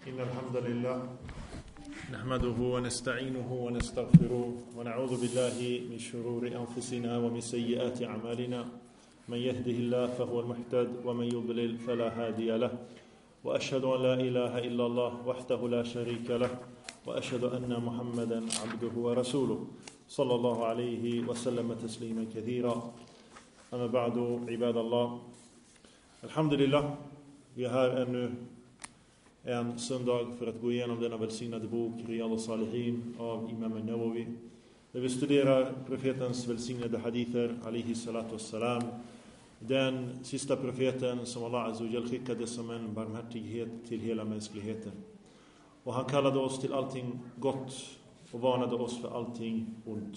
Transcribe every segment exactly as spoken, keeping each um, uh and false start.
إن الحمد لله نحمده ونستعينه ونستغفره ونعوذ بالله من شرور أنفسنا ومن سيئات أعمالنا من يهده الله فهو المهتد ومن يضلل فلا هادي له وأشهد أن لا إله إلا الله وحده لا شريك له وأشهد أن محمدا عبده ورسوله صلى الله عليه وسلم تسليما كثيرا أما بعد عباد الله الحمد لله vi är här ännu en söndag för att gå igenom denna välsignade bok Riyad al-Salihin av Imam al-Nawawi där vi studerar profetens välsignade hadither alihi salatu wassalam, den sista profeten som Allah Azza wa Jal skickade som en barmhärtighet till hela mänskligheten. Och han kallade oss till allting gott och varnade oss för allting ont.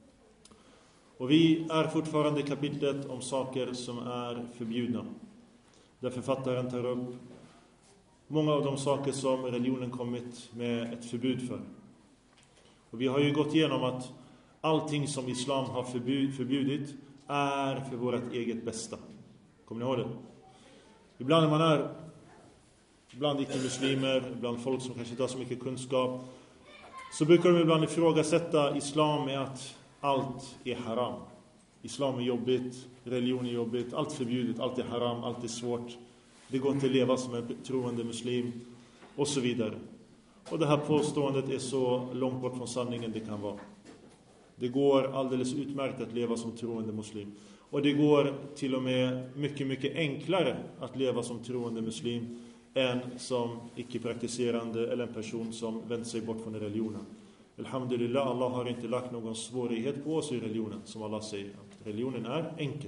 Och vi är fortfarande i kapitlet om saker som är förbjudna, där författaren tar upp många av de saker som religionen kommit med ett förbud för. Och vi har ju gått igenom att allting som islam har förbjud, förbjudit är för vårt eget bästa. Kommer ni ihåg det? Ibland när man är bland icke-muslimer, bland folk som kanske inte har så mycket kunskap, så brukar de ibland ifrågasätta islam med att allt är haram. Islam är jobbigt, religion är jobbigt, allt förbjudet, allt är haram, allt är svårt. Det går inte att leva som en troende muslim och så vidare. Och det här påståendet är så långt bort från sanningen det kan vara. Det går alldeles utmärkt att leva som troende muslim. Och det går till och med mycket, mycket enklare att leva som troende muslim än som icke-praktiserande eller en person som vänt sig bort från religionen. Alhamdulillah, Allah har inte lagt någon svårighet på oss i religionen, som Allah säger. Att religionen är enkel.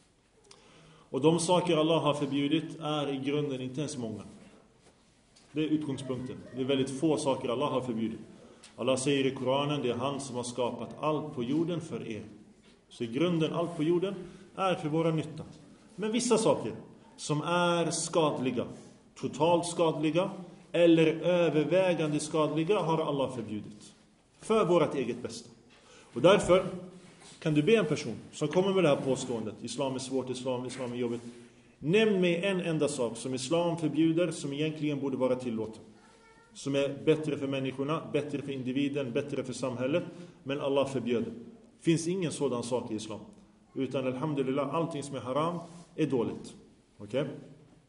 Och de saker Allah har förbjudit är i grunden inte ens många. Det är utgångspunkten. Det är väldigt få saker Allah har förbjudit. Allah säger i Koranen, det är han som har skapat allt på jorden för er. Så i grunden, allt på jorden är för våra nytta. Men vissa saker som är skadliga, totalt skadliga eller övervägande skadliga har Allah förbjudit. För vårt eget bästa. Och därför kan du be en person som kommer med det här påståendet, islam är svårt, islam, islam är jobbigt. Nämn mig en enda sak som islam förbjuder som egentligen borde vara tillåten. Som är bättre för människorna, bättre för individen, bättre för samhället. Men Allah förbjuder. Finns ingen sådan sak i islam. Utan alhamdulillah, allting som är haram är dåligt. Okej? Okay?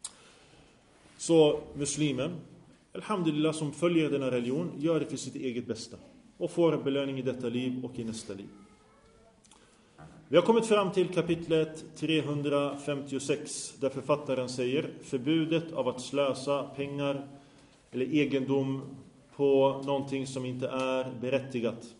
Så muslimen, alhamdulillah, som följer denna religion gör det för sitt eget bästa. Och får belöning i detta liv och i nästa liv. Vi har kommit fram till kapitlet trehundrafemtiosex där författaren säger förbudet av att slösa pengar eller egendom på någonting som inte är berättigat.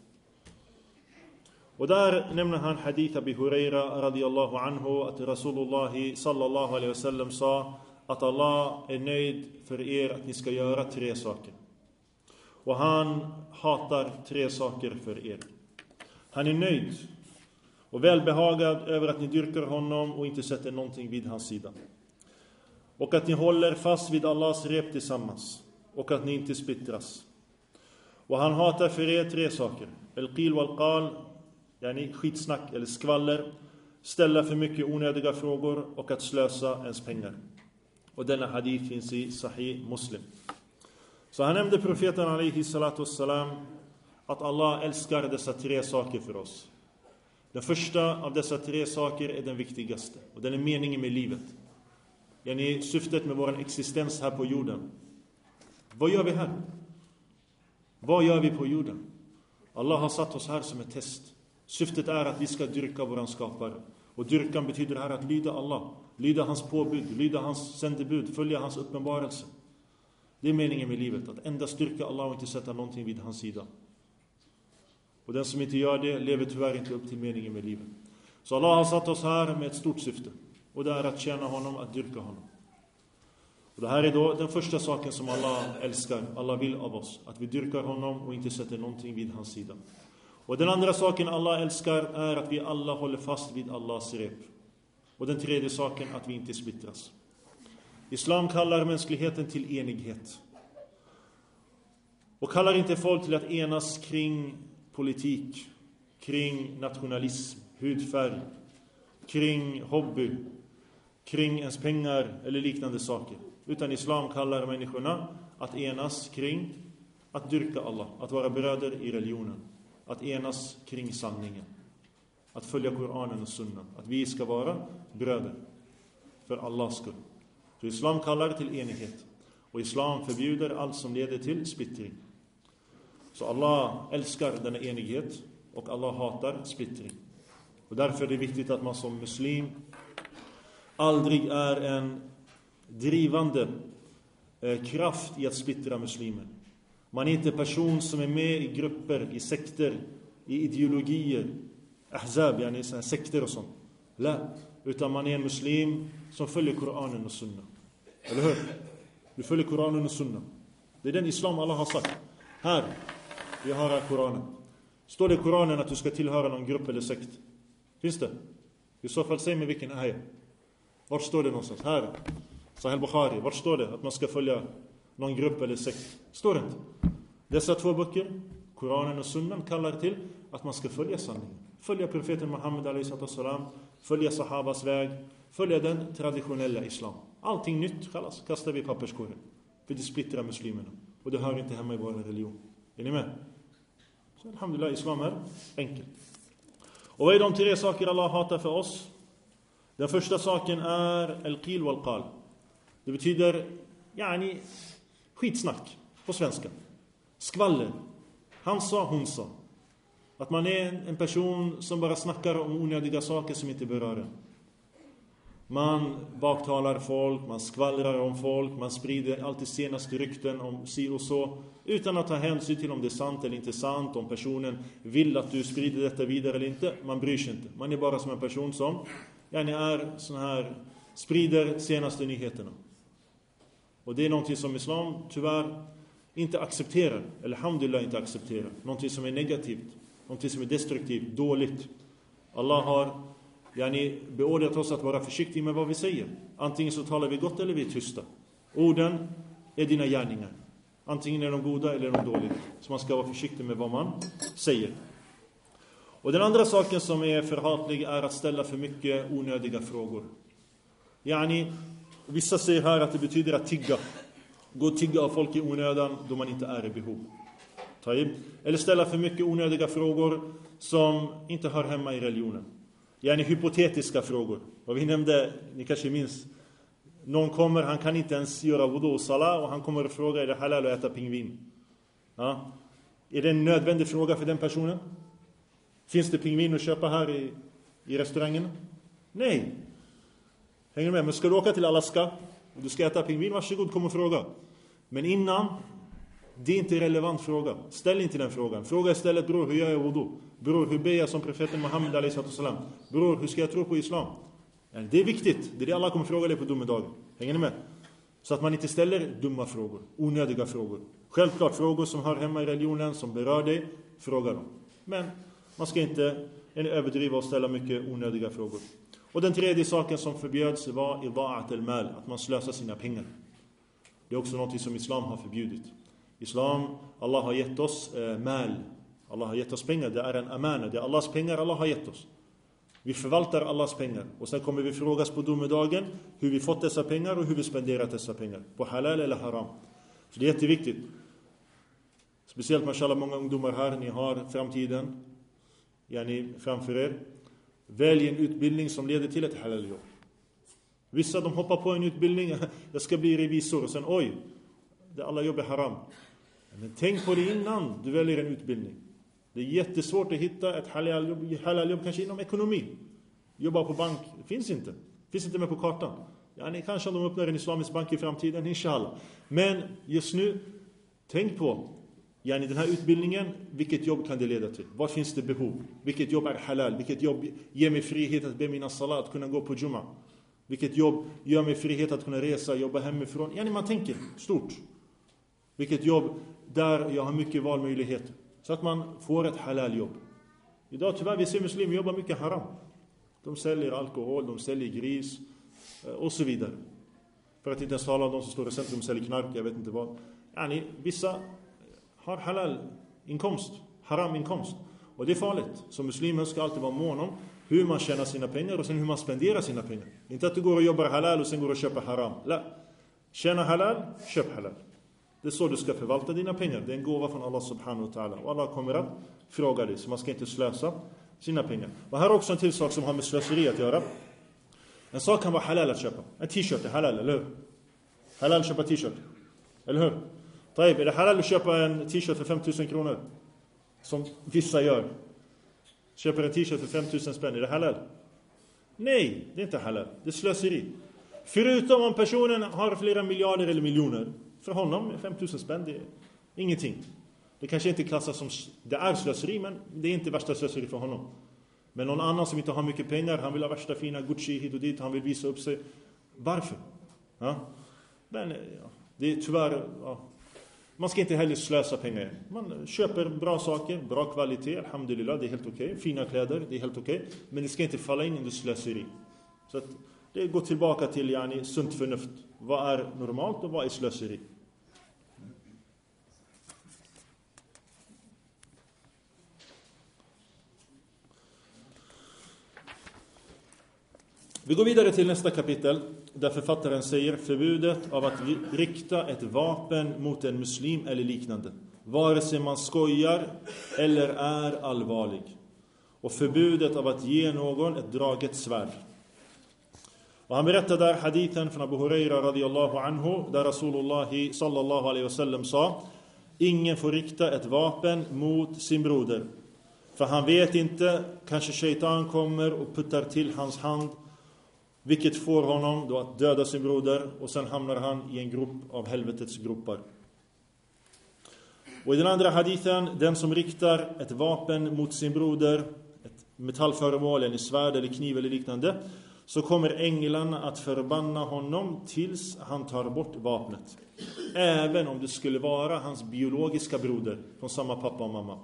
Och där nämner han hadith Abi Huraira radiyallahu anhu att Rasulullah sallallahu alaihi wasallam sa att Allah är nöjd för er att ni ska göra tre saker. Och han hatar tre saker för er. Han är nöjd och välbehagad över att ni dyrkar honom och inte sätter någonting vid hans sida. Och att ni håller fast vid Allahs rep tillsammans. Och att ni inte splittras. Och han hatar för er tre saker. El-qil wal-qal, yani skitsnack eller skvaller. Ställa för mycket onödiga frågor och att slösa ens pengar. Och denna hadith finns i Sahih Muslim. Så han nämnde profeten alaihi salatu wassalam att Allah älskar dessa tre saker för oss. Den första av dessa tre saker är den viktigaste. Och den är meningen med livet. Yani syftet med vår existens här på jorden. Vad gör vi här? Vad gör vi på jorden? Allah har satt oss här som ett test. Syftet är att vi ska dyrka våran skapare. Och dyrkan betyder här att lyda Allah. Lyda hans påbud, lyda hans sändebud, följa hans uppenbarelse. Det är meningen med livet. Att endast styrka Allah och inte sätta någonting vid hans sida. Och den som inte gör det lever tyvärr inte upp till meningen med livet. Så Allah har satt oss här med ett stort syfte. Och det är att tjäna honom, att dyrka honom. Och det här är då den första saken som Allah älskar. Allah vill av oss. Att vi dyrkar honom och inte sätter någonting vid hans sida. Och den andra saken Allah älskar är att vi alla håller fast vid Allahs rep. Och den tredje saken att vi inte splittras. Islam kallar mänskligheten till enighet. Och kallar inte folk till att enas kring politik, kring nationalism, hudfärg, kring hobby, kring ens pengar eller liknande saker. Utan islam kallar människorna att enas kring att dyrka Allah, att vara bröder i religionen, att enas kring sanningen, att följa Koranen och sunnan, att vi ska vara bröder för Allahs skull. Så islam kallar till enighet, och islam förbjuder allt som leder till splittring. Så Allah älskar denna enighet och Allah hatar splittring. Och därför är det viktigt att man som muslim aldrig är en drivande eh, kraft i att splittra muslimer. Man är inte en person som är med i grupper, i sekter, i ideologier, ahzab, yani såna sekter och sånt. La, utan man är en muslim som följer Koranen och sunna. Eller hur? Du följer Koranen och sunna. Det är den islam Allah har sagt. Här, vi har här Koranen. Står det i Koranen att du ska tillhöra någon grupp eller sekt? Finns det? I så fall säg mig vilken ayah. Vart står det någonstans? Här. Sahih al-Bukhari. Vart står det att man ska följa någon grupp eller sekt? Står det inte? Dessa två böcker, Koranen och sunnan, kallar till att man ska följa sanningen. Följa profeten Muhammed alayhi salam, följa sahabas väg, följa den traditionella islam. Allting nytt, kallas, kastar vi i papperskorgen. För det splittrar muslimerna. Och det hör inte hemma i vår religion. Är ni med? Så alhamdulillah, islam är enkelt. Och vad är de tre saker Allah hatar för oss? Den första saken är al-qil wal-qal. Det betyder yani, skitsnack på svenska. Skvaller. Han sa, hon sa. Att man är en person som bara snackar om onödiga saker som inte berör en. Man baktalar folk, man skvallrar om folk, man sprider alltid senaste rykten om si och så, utan att ta hänsyn till om det är sant eller inte sant, om personen vill att du sprider detta vidare eller inte. Man bryr sig inte. Man är bara som en person som yani är sån här, sprider senaste nyheterna. Och det är någonting som islam tyvärr inte accepterar, eller alhamdulillah inte accepterar. Någonting som är negativt, någonting som är destruktivt, dåligt. Allah har yani, beordrat oss att vara försiktiga med vad vi säger. Antingen så talar vi gott eller vi är tysta. Orden är dina gärningar. Antingen är de goda eller de dåliga. Så man ska vara försiktig med vad man säger. Och den andra saken som är förhatlig är att ställa för mycket onödiga frågor. Yani, vissa säger här att det betyder att tigga. Gå och tigga av folk i onödan då man inte är i behov. Eller ställa för mycket onödiga frågor som inte hör hemma i religionen. Yani hypotetiska frågor. Och vi nämnde, ni kanske minns, någon kommer, han kan inte ens göra wudu och salah, och han kommer att fråga, är det halal att äta pingvin? Ja. Är det en nödvändig fråga för den personen? Finns det pingvin att köpa här i, i restaurangen? Nej. Hänger du med? Men ska du åka till Alaska och du ska äta pingvin, varsågod, kom och fråga. Men innan, det är inte en relevant fråga. Ställ inte den frågan. Fråga istället, bror, hur gör jag wudu? Bror, hur ber jag som profeten Muhammed alayhi salam? Bror, hur ska jag tro på islam? Det är viktigt. Det är det alla kommer fråga dig på domedagen. Hänger ni med? Så att man inte ställer dumma frågor, onödiga frågor. Självklart frågor som hör hemma i religionen, som berör dig, fråga dem. Men man ska inte överdriva och ställa mycket onödiga frågor. Och den tredje saken som förbjöds var ida'at al-mal, att man slösar sina pengar. Det är också något som islam har förbjudit. Islam, Allah har gett oss eh, mal. Allah har gett oss pengar, det är en amana. Det är Allahs pengar Allah har gett oss. Vi förvaltar Allahs pengar. Och sen kommer vi frågas på domedagen hur vi fått dessa pengar och hur vi spenderat dessa pengar. På halal eller haram. Så det är jätteviktigt. Speciellt mashallah, många ungdomar här, ni har framtiden yani framför er. Välj en utbildning som leder till ett halal jobb. Vissa de hoppar på en utbildning, jag ska bli revisor, och sen oj, det alla jobb är haram. Men tänk på det innan du väljer en utbildning. Det är jättesvårt att hitta ett halal jobb, halal jobb kanske inom ekonomi. Jobba på bank, det finns inte. Det finns inte med på kartan. Ja, ni kanske om de öppnar en islamisk bank i framtiden, inshallah. Men just nu, tänk på yani den här utbildningen, vilket jobb kan det leda till? Vad finns det behov? Vilket jobb är halal? Vilket jobb ger mig frihet att be mina salat, att kunna gå på Jumma? Vilket jobb gör mig frihet att kunna resa, jobba hemifrån? Yani man tänker stort. Vilket jobb där jag har mycket valmöjligheter. Så att man får ett halal jobb. Idag tyvärr vi ser muslimer jobba mycket haram. De säljer alkohol, de säljer gris och så vidare. För att inte ens tala om de som står i centrum säljer knark, jag vet inte vad. Yani, vissa har halal inkomst, haram inkomst. Och det är farligt. Så muslimer ska alltid vara mån om hur man tjänar sina pengar och sen hur man spenderar sina pengar. Inte att du går och jobbar halal och sen går och köper haram. La. Tjäna halal, köp halal. Det är så du ska förvalta dina pengar. Det är en gåva från Allah subhanahu wa ta'ala. Och Allah kommer att fråga dig. Så man ska inte slösa sina pengar. Och här är också en till sak som har med slöseri att göra. En sak kan vara halal att köpa. En t-shirt är halal, eller hur? Halal att köpa t-shirt. Eller hur? Taib, är det halal att köpa en t-shirt för fem tusen kronor? Som vissa gör. Köper en t-shirt för fem tusen spänn. Är det halal? Nej, det är inte halal. Det är slöseri. Förutom om personen har flera miljarder eller miljoner. För honom är fem tusen spänn det är ingenting. Det kanske inte klassas som det är slöseri, men det är inte värsta slöseri för honom. Men någon annan som inte har mycket pengar, han vill ha värsta fina Gucci hit och dit, han vill visa upp sig. Varför? Ja. Men ja, det är tyvärr, ja. Man ska inte heller slösa pengar. Man köper bra saker, bra kvalitet, alhamdulillah, det är helt okej. Okay. Fina kläder, det är helt okej. Okay. Men det ska inte falla in i slöseri. Så att det går tillbaka till yani, sunt förnuft. Vad är normalt och vad är slöseri? Vi går vidare till nästa kapitel där författaren säger förbudet av att rikta ett vapen mot en muslim eller liknande, vare sig man skojar eller är allvarlig, och förbudet av att ge någon ett draget svärd. Och han berättar där hadithen från Abu Huraira radiyallahu anhu där Rasulullah sallallahu alaihi wasallam sa: ingen får rikta ett vapen mot sin broder, för han vet inte, kanske shaitan kommer och puttar till hans hand, vilket får honom då att döda sin broder, och sen hamnar han i en grop av helvetets gropar. Och i den andra hadithen, den som riktar ett vapen mot sin broder, ett metallföremål, en svärd eller kniv eller liknande, så kommer änglarna att förbanna honom tills han tar bort vapnet. Även om det skulle vara hans biologiska broder från samma pappa och mamma.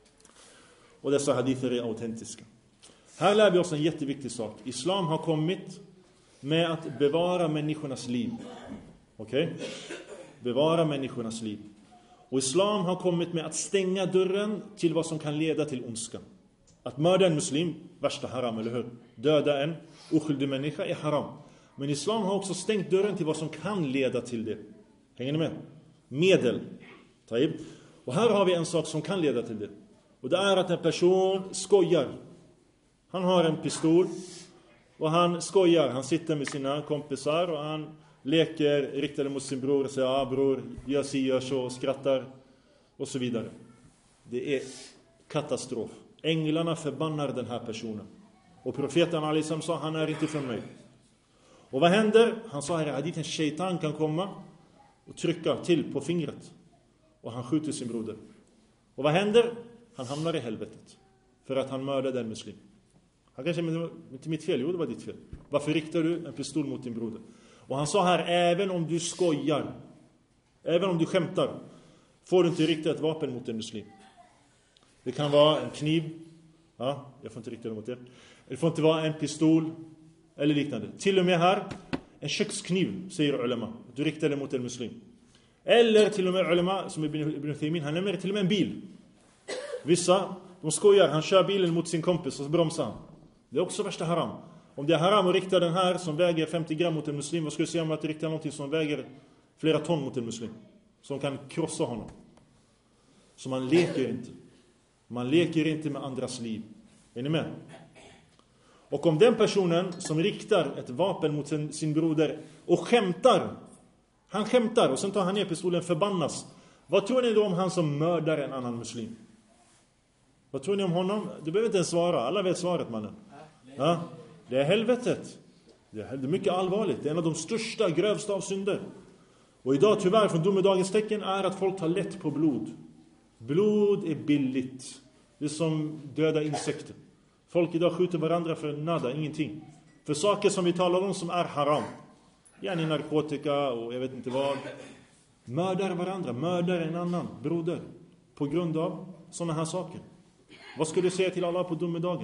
Och dessa hadither är autentiska. Här lär vi oss en jätteviktig sak. Islam har kommit med att bevara människornas liv. Okej? Okay? Bevara människornas liv. Och islam har kommit med att stänga dörren till vad som kan leda till ondska. Att mörda en muslim, värsta haram, eller hur? Döda en oskyldig människa är haram. Men islam har också stängt dörren till vad som kan leda till det. Hänger ni med? Medel. Taib. Och här har vi en sak som kan leda till det. Och det är att en person skojar. Han har en pistol och han skojar. Han sitter med sina kompisar och han leker riktade mot sin bror och säger: ja bror, gör si, gör så, och skrattar och så vidare. Det är katastrof. Änglarna förbannar den här personen. Och profeten Alisam sa: han är inte från mig. Och vad händer? Han sa här i hadithen: shaitan kan komma och trycka till på fingret. Och han skjuter sin broder. Och vad händer? Han hamnar i helvetet. För att han mördade en muslim. Han kanske, men det var inte mitt fel, jo det var ditt fel. Varför riktar du en pistol mot din broder? Och han sa här: även om du skojar, även om du skämtar, får du inte rikta ett vapen mot en muslim. Det kan vara en kniv. Ja, jag får inte rikta det mot det. Det får inte vara en pistol eller liknande. Till och med här, en kökskniv, säger ulema. Du riktar det mot en muslim. Eller till och med ulema, som Ibn Thaymin, han nämner till och med en bil. Vissa, de skojar, han kör bilen mot sin kompis och så bromsar han. Det är också värsta haram. Om det är haram att rikta den här som väger femtio gram mot en muslim, vad skulle du säga om att rikta någonting som väger flera ton mot en muslim? Som kan krossa honom. Så man leker inte. Man leker inte med andras liv. Är ni med? Och om den personen som riktar ett vapen mot sin, sin broder och skämtar, han skämtar och sen tar han ner pistolen, förbannas. Vad tror ni då om han som mördar en annan muslim? Vad tror ni om honom? Du behöver inte ens svara. Alla vet svaret, mannen. Ja, det är helvetet. Det är mycket allvarligt. Det är en av de största, grövsta av synder. Och idag tyvärr från domedagens tecken är att folk tar lätt på blod. Blod är billigt. Det är som döda insekter. Folk idag skjuter varandra för nada, ingenting. För saker som vi talar om som är haram. Gärna narkotika och jag vet inte vad. Mördar varandra, mördar en annan broder. På grund av sådana här saker. Vad ska du säga till Allah på domedagen?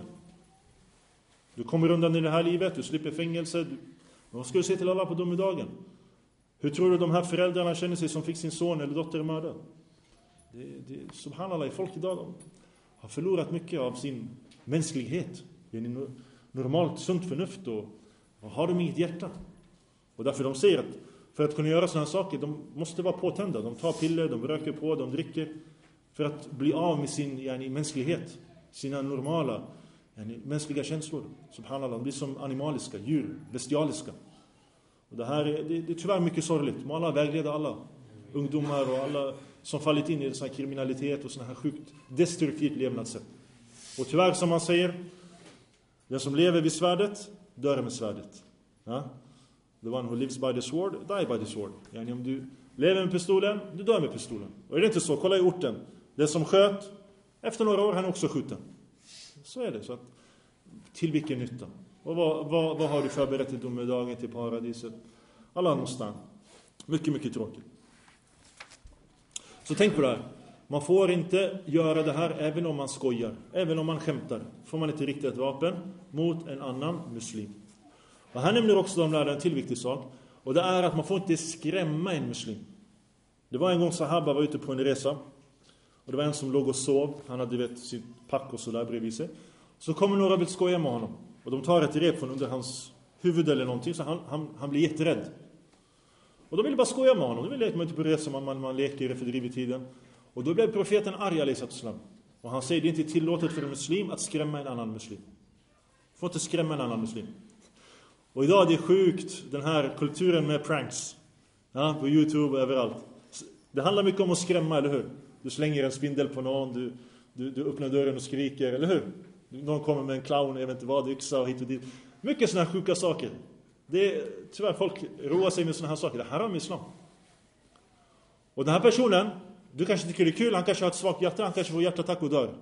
Du kommer undan i det här livet, du slipper fängelse. Du... Vad ska du säga till Allah på domedagen? Hur tror du de här föräldrarna känner sig som fick sin son eller dotter mördad? Det, det, subhanallah, folk idag har förlorat mycket av sin mänsklighet. Det är normalt sunt förnuft och, och har de inget hjärta. Och därför de säger att För att kunna göra sådana saker, de måste vara påtända. De tar piller, de röker på, de dricker. För att bli av med sin yani, mänsklighet. Sina normala yani, mänskliga känslor. Subhanallah, de blir som animaliska, djur, bestialiska. Och det här är, det, det är tyvärr mycket sorgligt. Må Allah vägleda alla ungdomar och alla som fallit in i sån här kriminalitet och sån här sjukt destruktivt levnadssätt. Och tyvärr, som man säger, den som lever vid svärdet dör med svärdet. Ja? The one who lives by the sword, die by the sword. Yani om du lever med pistolen, du dör med pistolen. Och är det inte så? Kolla i orten. Den som sköt, efter några år han är också skjuten. Så är det. Så att, till vilken nytta? Och vad, vad, vad har du förberett till domedagen, till paradiset? Allah måste. Mycket, mycket tråkigt. Så tänk på det här. Man får inte göra det här även om man skojar. Även om man skämtar. Får man inte rikta ett vapen mot en annan muslim. Och här nämner också de lärare en till viktig sak. Och det är att man får inte skrämma en muslim. Det var en gång Sahaba var ute på en resa. Och det var en som låg och sov. Han hade vet, sitt pack och sådär bredvid sig. Så kommer några och vill skoja med honom. Och de tar ett rep från under hans huvud eller någonting. Så han, han, han blir jätterädd. Och de vill bara skoja med honom. De vill leka med på resa. Man, man, man leker för driv i tiden. Och då blev profeten arg alaihissalam. Och han säger det är inte tillåtet för en muslim att skrämma en annan muslim. Får inte skrämma en annan muslim. Och idag det är sjukt. Den här kulturen med pranks. Ja, på YouTube och överallt. Det handlar mycket om att skrämma, eller hur? Du slänger en spindel på någon. Du, du, du öppnar dörren och skriker, eller hur? Någon kommer med en clown, jag vet inte vad, yxa och hit och dit. Mycket sådana här sjuka saker. Det är, tyvärr folk roar sig med sådana här saker. Det här är islam. Och den här personen, du kanske tycker det är kul, han kanske har ett svagt hjärta, han kanske får hjärtattack och dör.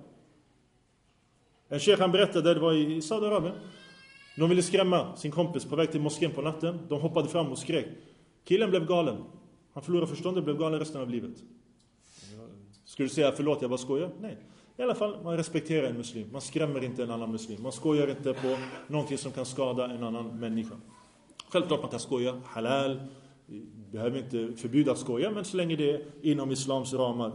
En sheikh han berättade, det var i Saudiarabien. De ville skrämma sin kompis på väg till moskén på natten. De hoppade fram och skrek. Killen blev galen. Han förlorade förståndet, blev galen resten av livet. Skulle du säga förlåt, jag bara skojar? Nej. I alla fall, man respekterar en muslim. Man skrämmer inte en annan muslim. Man skojar inte på någonting som kan skada en annan människa. Självklart man kan skoja. Halal. Behöver inte förbjuda att skoja, men så länge det är inom islams ramar.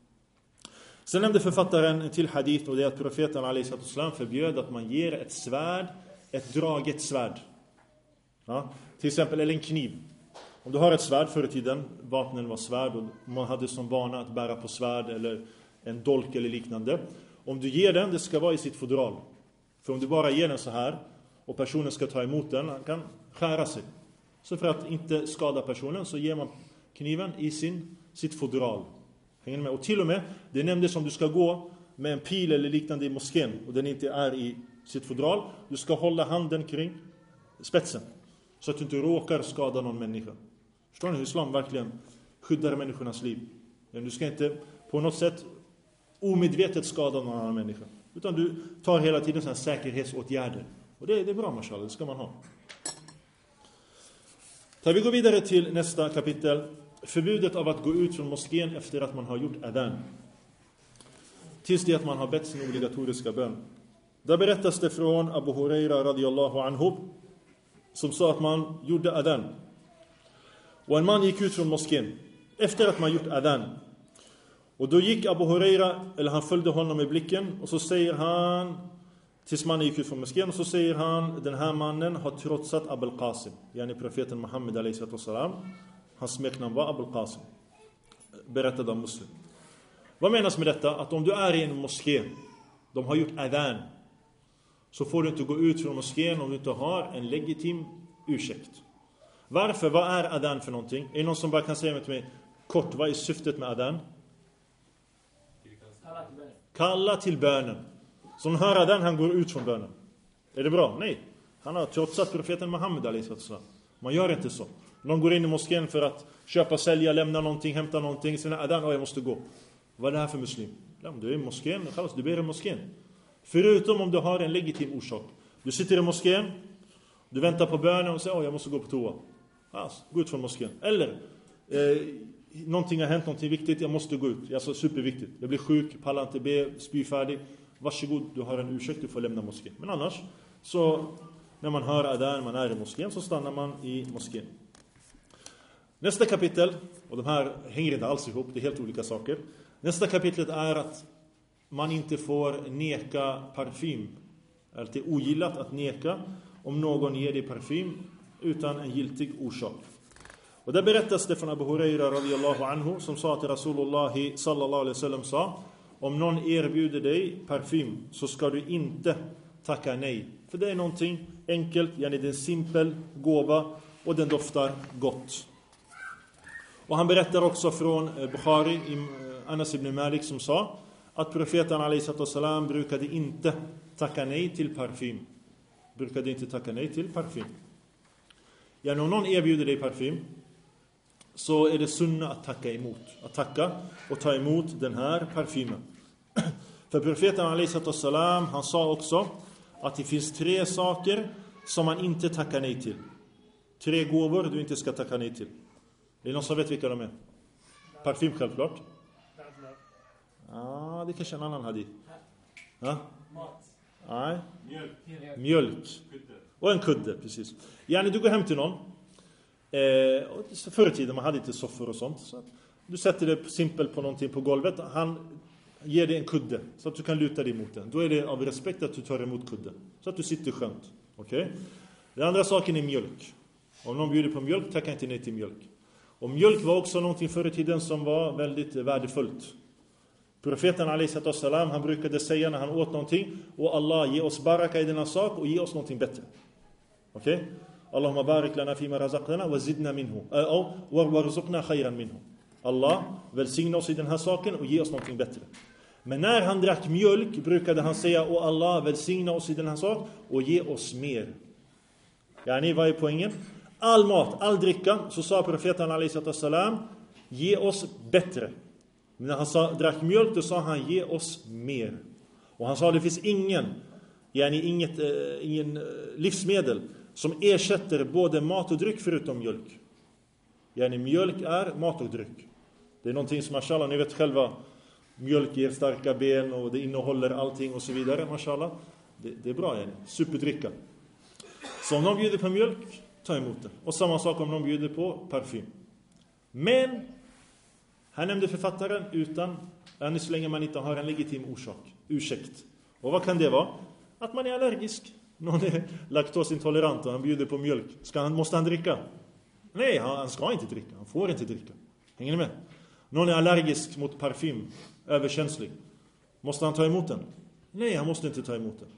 Sen nämnde författaren till hadith, och det är att profeten alaihissalam förbjöd att man ger ett svärd, ett draget svärd. Ja? Till exempel, eller en kniv. Om du har ett svärd förr i tiden, vapnen var svärd och man hade som vana att bära på svärd eller en dolk eller liknande. Om du ger den, det ska vara i sitt fodral. För om du bara ger den så här och personen ska ta emot den, han kan skära sig. Så för att inte skada personen så ger man kniven i sin, sitt fodral. Hänger ni med? Och till och med, det nämndes om du ska gå med en pil eller liknande i moskén och den inte är i sitt fodral. Du ska hålla handen kring spetsen så att du inte råkar skada någon människa. Förstår ni hur islam verkligen skyddar människornas liv? Men du ska inte på något sätt omedvetet skada någon annan människa. Utan du tar hela tiden sådana säkerhetsåtgärder. Och det, det är bra, mashallah. Det ska man ha. Så vi går vidare till nästa kapitel. Förbudet av att gå ut från moskén efter att man har gjort adhan. Tills det att man har bett sin obligatoriska bön. Där berättas det från Abu Huraira radiyallahu anhu. Som sa att man gjorde adhan. Och en man gick ut från moskén. Efter att man gjort adhan. Och då gick Abu Huraira, eller han följde honom i blicken. Och så säger han, tills mannen gick ut från moskén. Och så säger han, den här mannen har trotsat Abul Qasim. Yani profeten Muhammed alaihi salam. Hans smeknamn var Abul Qasim. Berättade av Muslim. Vad menas med detta? Att om du är i en moské, de har gjort adhan, så får du inte gå ut från moskén om du inte har en legitim ursäkt. Varför? Vad är adhan för någonting? Är det någon som bara kan säga till mig kort, vad är syftet med adhan? Kalla till bönen. Så om hör adhan, han går ut från bönen. Är det bra? Nej. Han har trotsat profeten Muhammed alaihi salam. Man gör inte så. Någon går in i moskén för att köpa, sälja, lämna någonting, hämta någonting. Sen är adhan, och jag måste gå. Vad är det här för muslim? Du är i moskén, du ber i moskén. Förutom om du har en legitim orsak. Du sitter i moskén, du väntar på bönen och säger, åh jag måste gå på toa. Alltså, gå ut från moskén. Eller, eh, någonting har hänt, någonting viktigt, jag måste gå ut. Alltså superviktigt. Jag blir sjuk, pallar inte be, spyfärdig. Varsågod, du har en ursäkt, du får lämna moskén. Men annars, så när man hör adhan, man är i moskén, så stannar man i moskén. Nästa kapitel, och de här hänger inte alls ihop, det är helt olika saker. Nästa kapitlet är att man inte får neka parfym. Eller det är ogillat att neka om någon ger dig parfym utan en giltig orsak. Och där berättas det från Abu Huraira radiyallahu anhu som sa till Rasulullah sallallahu alaihi wasallam sa: om någon erbjuder dig parfym så ska du inte tacka nej. För det är någonting enkelt, yani det är en simpel gåva och den doftar gott. Och han berättar också från Bukhari, Anas ibn Malik, som sa att profeten alaihi salam brukade inte tacka nej till parfym. Brukade inte tacka nej till parfym. Ja, när någon erbjuder dig parfym så är det sunna att tacka emot. Att tacka och ta emot den här parfymen. För profeten alaihi salam, han sa också att det finns tre saker som man inte tackar nej till. Tre gåvor du inte ska tacka nej till. Det är någon som vet vilka de är? Parfym självklart. Ja, ah, det kanske är en annan hadith. Ja? Nej. Mjölk. Mjölk. Och en kudde, precis. Yani du går hem till någon. Eh, förr i tiden man hade inte soffor och sånt. Så du sätter det simpelt på någonting på golvet. Han ger dig en kudde så att du kan luta dig mot den. Då är det av respekt att du tar emot kudden. Så att du sitter skönt. Okej? Okay? Den andra saken är mjölk. Om någon bjuder på mjölk, tacka inte nej till mjölk. Och mjölk var också någonting förr i tiden som var väldigt värdefullt. Profeten alaihi salam, han brukade säga när han åt någonting: och Allah, ge oss baraka i denna sak och ge oss någonting bättre. Okej? Okay? Allahumma barik lana fima razaqtana wa zidna minhu. Eller warzuqna khayran minhu. Allah, välsigna oss i den här saken och ge oss någonting bättre. Men när han drack mjölk brukade han säga: och Allah, välsigna oss i den här saken och ge oss mer. Yani, vad är poängen? All mat, all dricka, så sa profeten alaihi salam, ge oss bättre. Men när han sa, drack mjölk, då sa han: ge oss mer. Och han sa: det finns ingen, yani inget, äh, ingen äh, livsmedel som ersätter både mat och dryck förutom mjölk. Yani mjölk är mat och dryck. Det är någonting som, mashallah, ni vet själva, mjölk ger starka ben och det innehåller allting och så vidare, mashallah. Det, det är bra, yani. Superdricka. Så om någon bjuder på mjölk, ta emot det. Och samma sak om någon bjuder på parfym. Men här nämnde författaren utan, än så länge man inte har en legitim orsak, ursäkt. Och vad kan det vara? Att man är allergisk. Någon är laktosintolerant och han bjuder på mjölk. Ska han, måste han dricka? Nej, han ska inte dricka. Han får inte dricka. Hänger ni med? Någon är allergisk mot parfym, överkänslig. Måste han ta emot den? Nej, han måste inte ta emot den.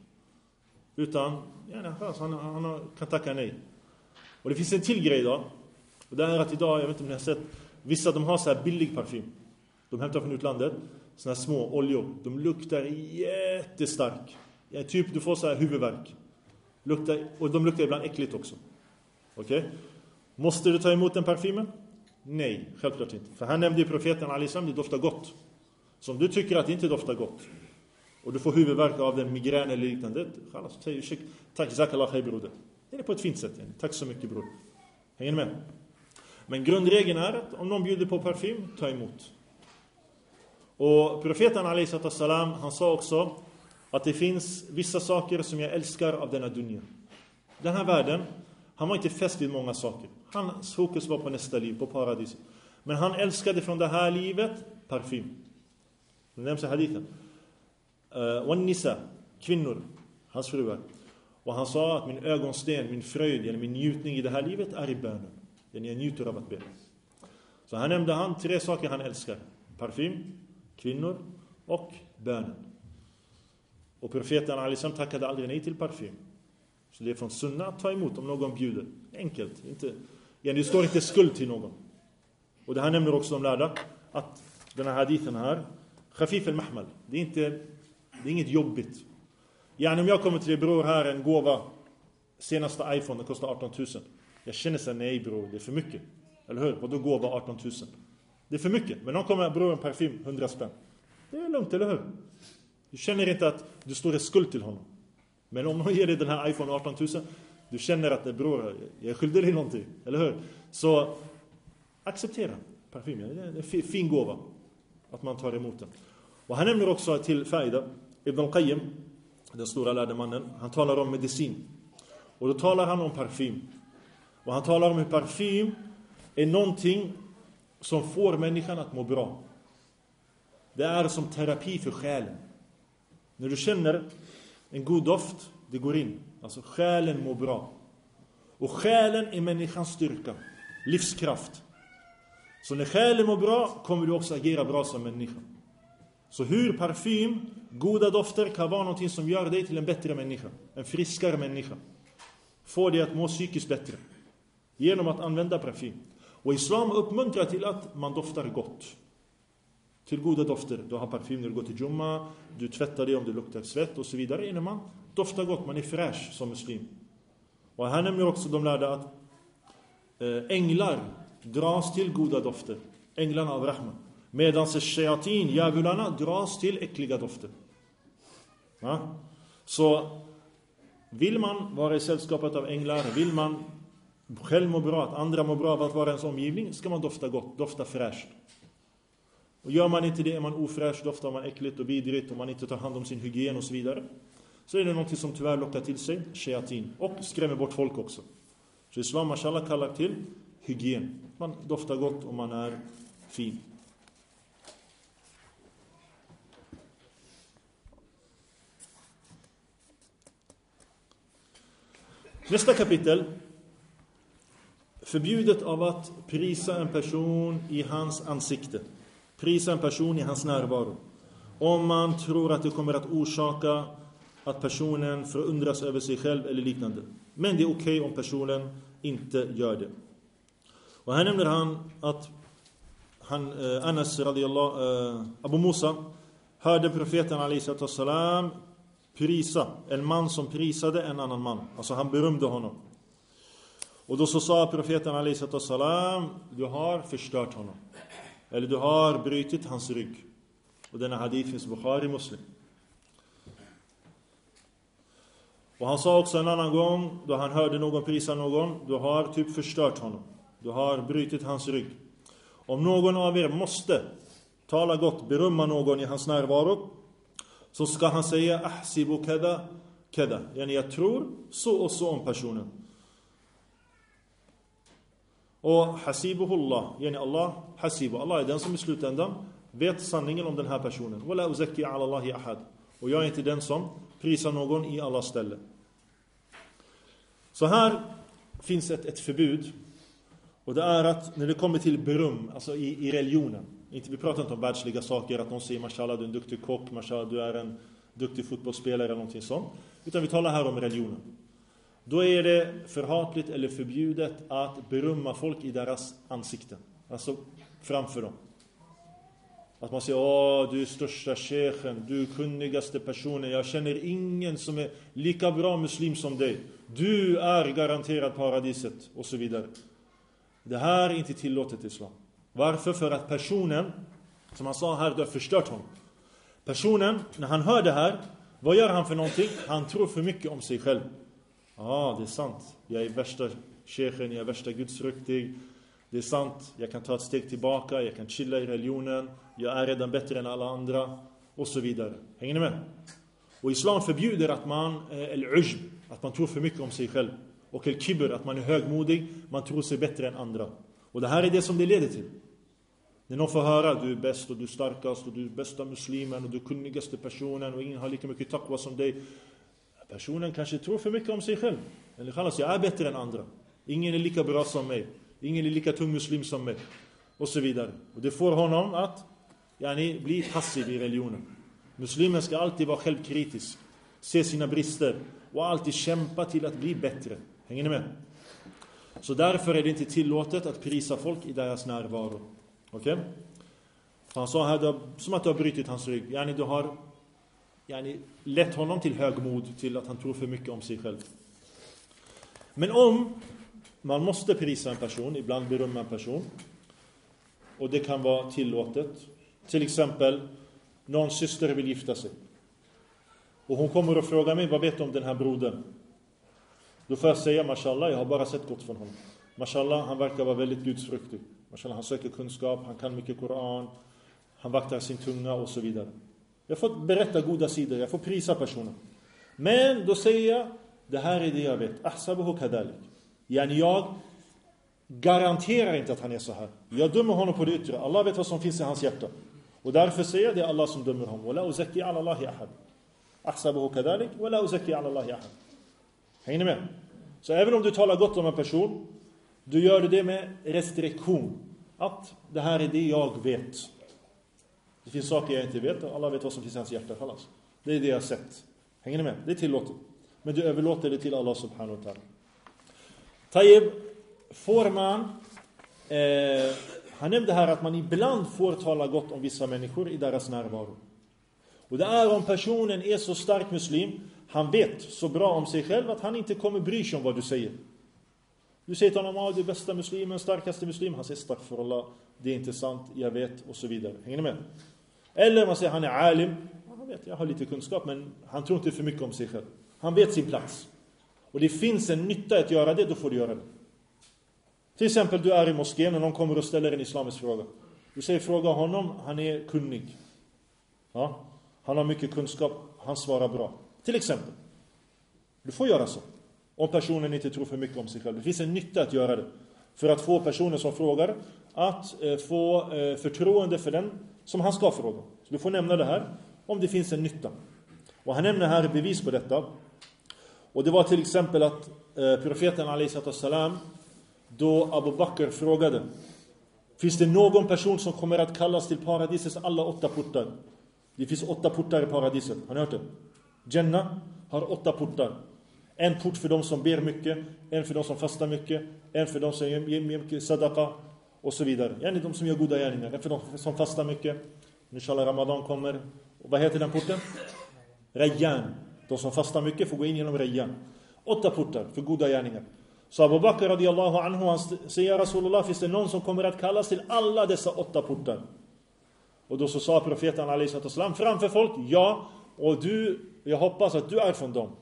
Utan, ja, han, han kan tacka nej. Och det finns en till grej då. Och det är att idag, jag vet inte om ni har sett, vissa de har så här billig parfym. De hämtar från utlandet. Såna här små oljor. De luktar jättestark. Ja, typ du får så här huvudvärk. Luktar, och de luktar ibland äckligt också. Okej? Okay? Måste du ta emot den parfymen? Nej, självklart inte. För han nämnde ju profeten alaihissalam, det doftar gott. Så om du tycker att det inte doftar gott och du får huvudvärk av den, migrän eller liknande, tack zakallah khay broder. Det är på ett fint sätt. Tack så mycket bror. Hänger ni med? Men grundregeln är att om någon bjuder på parfym, ta emot. Och profeten alaihi salam, han sa också att det finns vissa saker som jag älskar av denna dunya. Den här världen, han var inte fäst vid många saker. Hans fokus var på nästa liv, på paradiset. Men han älskade från det här livet parfym. Det nämns i hadithen. Och nisa, kvinnor, hans fruar. Och han sa att min ögonsten, min fröjd, eller min njutning i det här livet är i bönen. Jag njuter av att be. Så här nämnde han tre saker han älskar: parfym, kvinnor och bönen. Och profeten Alisam tackade aldrig nej till parfym. Så det är från sunna att ta emot om någon bjuder. Enkelt. Inte, ja, det står inte skuld till någon. Och det här nämner också de lärda att den här hadithen här, khafif al-mahmal, det är inte, det är inget jobbigt. Ja, om jag kommer till dig bror här, en gåva, senaste iPhone, den kostar arton tusen. Jag känner sig, nej bror, det är för mycket. Eller hur? Och då gåva arton tusen. Det är för mycket. Men om kommer bror en parfym, hundra spänn. Det är lugnt, eller hur? Du känner inte att du står i skuld till honom. Men om någon ger dig den här iPhone arton tusen, du känner att det bror, jag är skyldig dig någonting. Eller hur? Så acceptera parfymen. Det är en fin gåva att man tar emot den. Och han nämner också till Faida, Ibn al-Qayyim, den stora lärde mannen, han talar om medicin. Och då talar han om parfym. Och han talar om hur parfym är någonting som får människan att må bra. Det är som terapi för själen. När du känner en god doft, det går in. Alltså själen mår bra. Och själen är människans styrka. livskraft. Så när själen mår bra kommer du också agera bra som människa. Så hur parfym, goda dofter kan vara någonting som gör dig till en bättre människa. En friskare människa. Får dig att må psykiskt bättre. Genom att använda parfym. Och islam uppmuntrar till att man doftar gott. Till goda dofter. Du har parfym när du går till Jumma. Du tvättar dig om du luktar svett och så vidare. Innan man doftar gott, man är fräsch som muslim. Och här nämner också de lärda att äh, änglar dras till goda dofter. Änglarna av Rahman. Medan shayatin, djävularna, dras till äckliga dofter. Ja? Så vill man vara i sällskapet av änglar, vill man själv må bra, att andra må bra av att vara ens omgivning, ska man dofta gott, dofta fräscht. Och gör man inte det, är man ofräsch, doftar man äckligt och vidrigt och man inte tar hand om sin hygien och så vidare, så är det något som tyvärr lockar till sig shayatin och skrämmer bort folk också. Så islam, mashallah, kallar till hygien. Man doftar gott och man är fin. Nästa kapitel. Förbjudet av att prisa en person i hans ansikte. Prisa en person i hans närvaro. Om man tror att det kommer att orsaka att personen förundras över sig själv eller liknande. Men det är okej om personen inte gör det. Och här nämner han att han, eh, Anas radiyallahu, eh, Abu Musa hörde profeten alayhi salam prisa en man som prisade en annan man. Alltså han berömde honom. Och då så sa profeten alayhi salam, du har förstört honom. Eller du har brutit hans rygg. Och denna hadith finns i Bukhari Muslim. Och han sa också en annan gång, då han hörde någon prisa någon, du har typ förstört honom. Du har brutit hans rygg. Om någon av er måste tala gott, berömma någon i hans närvaro, så ska han säga ahsibu kada kada. Yani jag tror så och så om personen. Och hasibuhullah, yani Allah hasibu. Allah är den som i slutändan vet sanningen om den här personen. Wala uzakki ala Allahi ahad. Och jag är inte den som prisar någon i Allahs ställe. Så här finns ett, ett förbud. Och det är att när det kommer till beröm, alltså i, i religionen. Inte, vi pratar inte om världsliga saker, att någon säger mashallah du är en duktig kock, mashallah du är en duktig fotbollsspelare eller någonting sånt. Utan vi talar här om religionen. Då är det förhatligt eller förbjudet att berömma folk i deras ansikten. Alltså framför dem. Att man säger, åh du är största sheikhen, du är kunnigaste personen. Jag känner ingen som är lika bra muslim som dig. Du är garanterad paradiset och så vidare. Det här är inte tillåtet i islam. Varför? För att personen, som han sa här, du har förstört honom. Personen, när han hör det här, vad gör han för någonting? Han tror för mycket om sig själv. Ja, ah, det är sant. Jag är värsta sheikhen, jag är värsta gudsfruktig. Det är sant, jag kan ta ett steg tillbaka, jag kan chilla i religionen. Jag är redan bättre än alla andra. Och så vidare. Hänger ni med? Och islam förbjuder att man, el-ujb, att man tror för mycket om sig själv. Och el-kibr, att man är högmodig, man tror sig bättre än andra. Och det här är det som det leder till. När någon får höra att du är bäst och du är starkast och du är bästa muslimen och du är kunnigaste personen och ingen har lika mycket taqwa som dig. Personen kanske tror för mycket om sig själv. Eller kallas, jag är bättre än andra. Ingen är lika bra som mig. Ingen är lika tung muslim som mig. Och så vidare. Och det får honom att yani, bli passiv i religionen. Muslimen ska alltid vara självkritisk. Se sina brister. Och alltid kämpa till att bli bättre. Hänger ni med? Så därför är det inte tillåtet att prisa folk i deras närvaro. Okej? Okay? Han sa här, har, som att du har brutit hans rygg. Yani, du har yani, lett honom till högmod. Till att han tror för mycket om sig själv. Men om man måste prisa en person, ibland berömma en person. Och det kan vara tillåtet. Till exempel, någon syster vill gifta sig. Och hon kommer och frågar mig, vad vet du om den här brodern? Då får jag säga, mashallah, jag har bara sett gott från honom. Mashallah, han verkar vara väldigt gudsfruktig. Mashallah, han söker kunskap, han kan mycket Koran. Han vaktar sin tunga och så vidare. Jag får berätta goda sidor, jag får prisa personen. Men då säger jag, det här är det jag vet. Ahsabuhu kadalik. Yani jag garanterar inte att han är så här. Jag dömer honom på det yttre. Allah vet vad som finns i hans hjärta. Och därför säger jag, det är Allah som dömer honom. Wala uzakki ala Allahi ahad. Ahsabuhu kadalik. Wala uzakki ala Allahi ahad. Hänger ni med? Så även om du talar gott om en person, Du gör det med restriktion. Att det här är det jag vet. Det finns saker jag inte vet och alla vet vad som finns i hans hjärta. Kallas. Det är det jag har sett. Hänger ni med? Det är tillåtet. Men du överlåter det till Allah subhanahu wa ta'ala. Tayyib, får man... Eh, han nämnde här att man ibland får tala gott om vissa människor i deras närvaro. Och det är om personen är så stark muslim, han vet så bra om sig själv att han inte kommer bry sig om vad du säger. Du säger till honom, ah, du är bästa muslimen, starkaste muslim. Han säger, astaghfirullah, det är inte sant, jag vet, och så vidare. Hänger ni med? Eller man säger, han är alim. Han vet, jag har lite kunskap, men han tror inte för mycket om sig själv. Han vet sin plats. Och det finns en nytta att göra det, då får du göra det. Till exempel, du är i moskén och någon kommer och ställer en islamisk fråga. Du säger, fråga honom, han är kunnig. Ja, han har mycket kunskap, han svarar bra. Till exempel. Du får göra så. Om personen inte tror för mycket om sig själv. Det finns en nytta att göra det. För att få personer som frågar att eh, få eh, förtroende för den som han ska fråga. Så du får nämna det här om det finns en nytta. Och han nämner här bevis på detta. Och det var till exempel att eh, profeten alaihi salam, då Abu Bakr frågade, finns det någon person som kommer att kallas till paradisets alla åtta portar? Det finns åtta portar i paradiset. Har ni hört det? Jannah har åtta portar. En port för de som ber mycket, en för de som fastar mycket, en för de som ger mycket sadaqa och så vidare. En är de som gör goda gärningar, en för de som fastar mycket. Inshallah Ramadan kommer. Och vad heter den porten? Rayyan. De som fastar mycket får gå in genom Rayyan. Åtta portar för goda gärningar. Så Abu Bakr radiyallahu anhu, han säger, Rasulullah, finns det någon som kommer att kallas till alla dessa åtta portar? Och då så sa profeten alaihi salam framför folk, ja, och du, jag hoppas att du är från dem.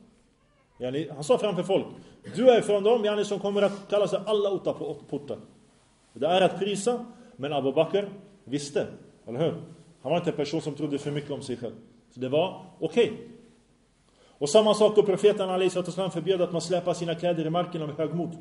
Han sa framför folk, du är från dem, yani, som kommer att kalla sig alla åtta portar. Det är att prisa, men Abu Bakr visste, eller hur? Han var inte en person som trodde för mycket om sig själv. Så det var okej. Okay. Och samma sak då profeten alaihi salam förbjöd att man släpar sina kläder i marken av högmod.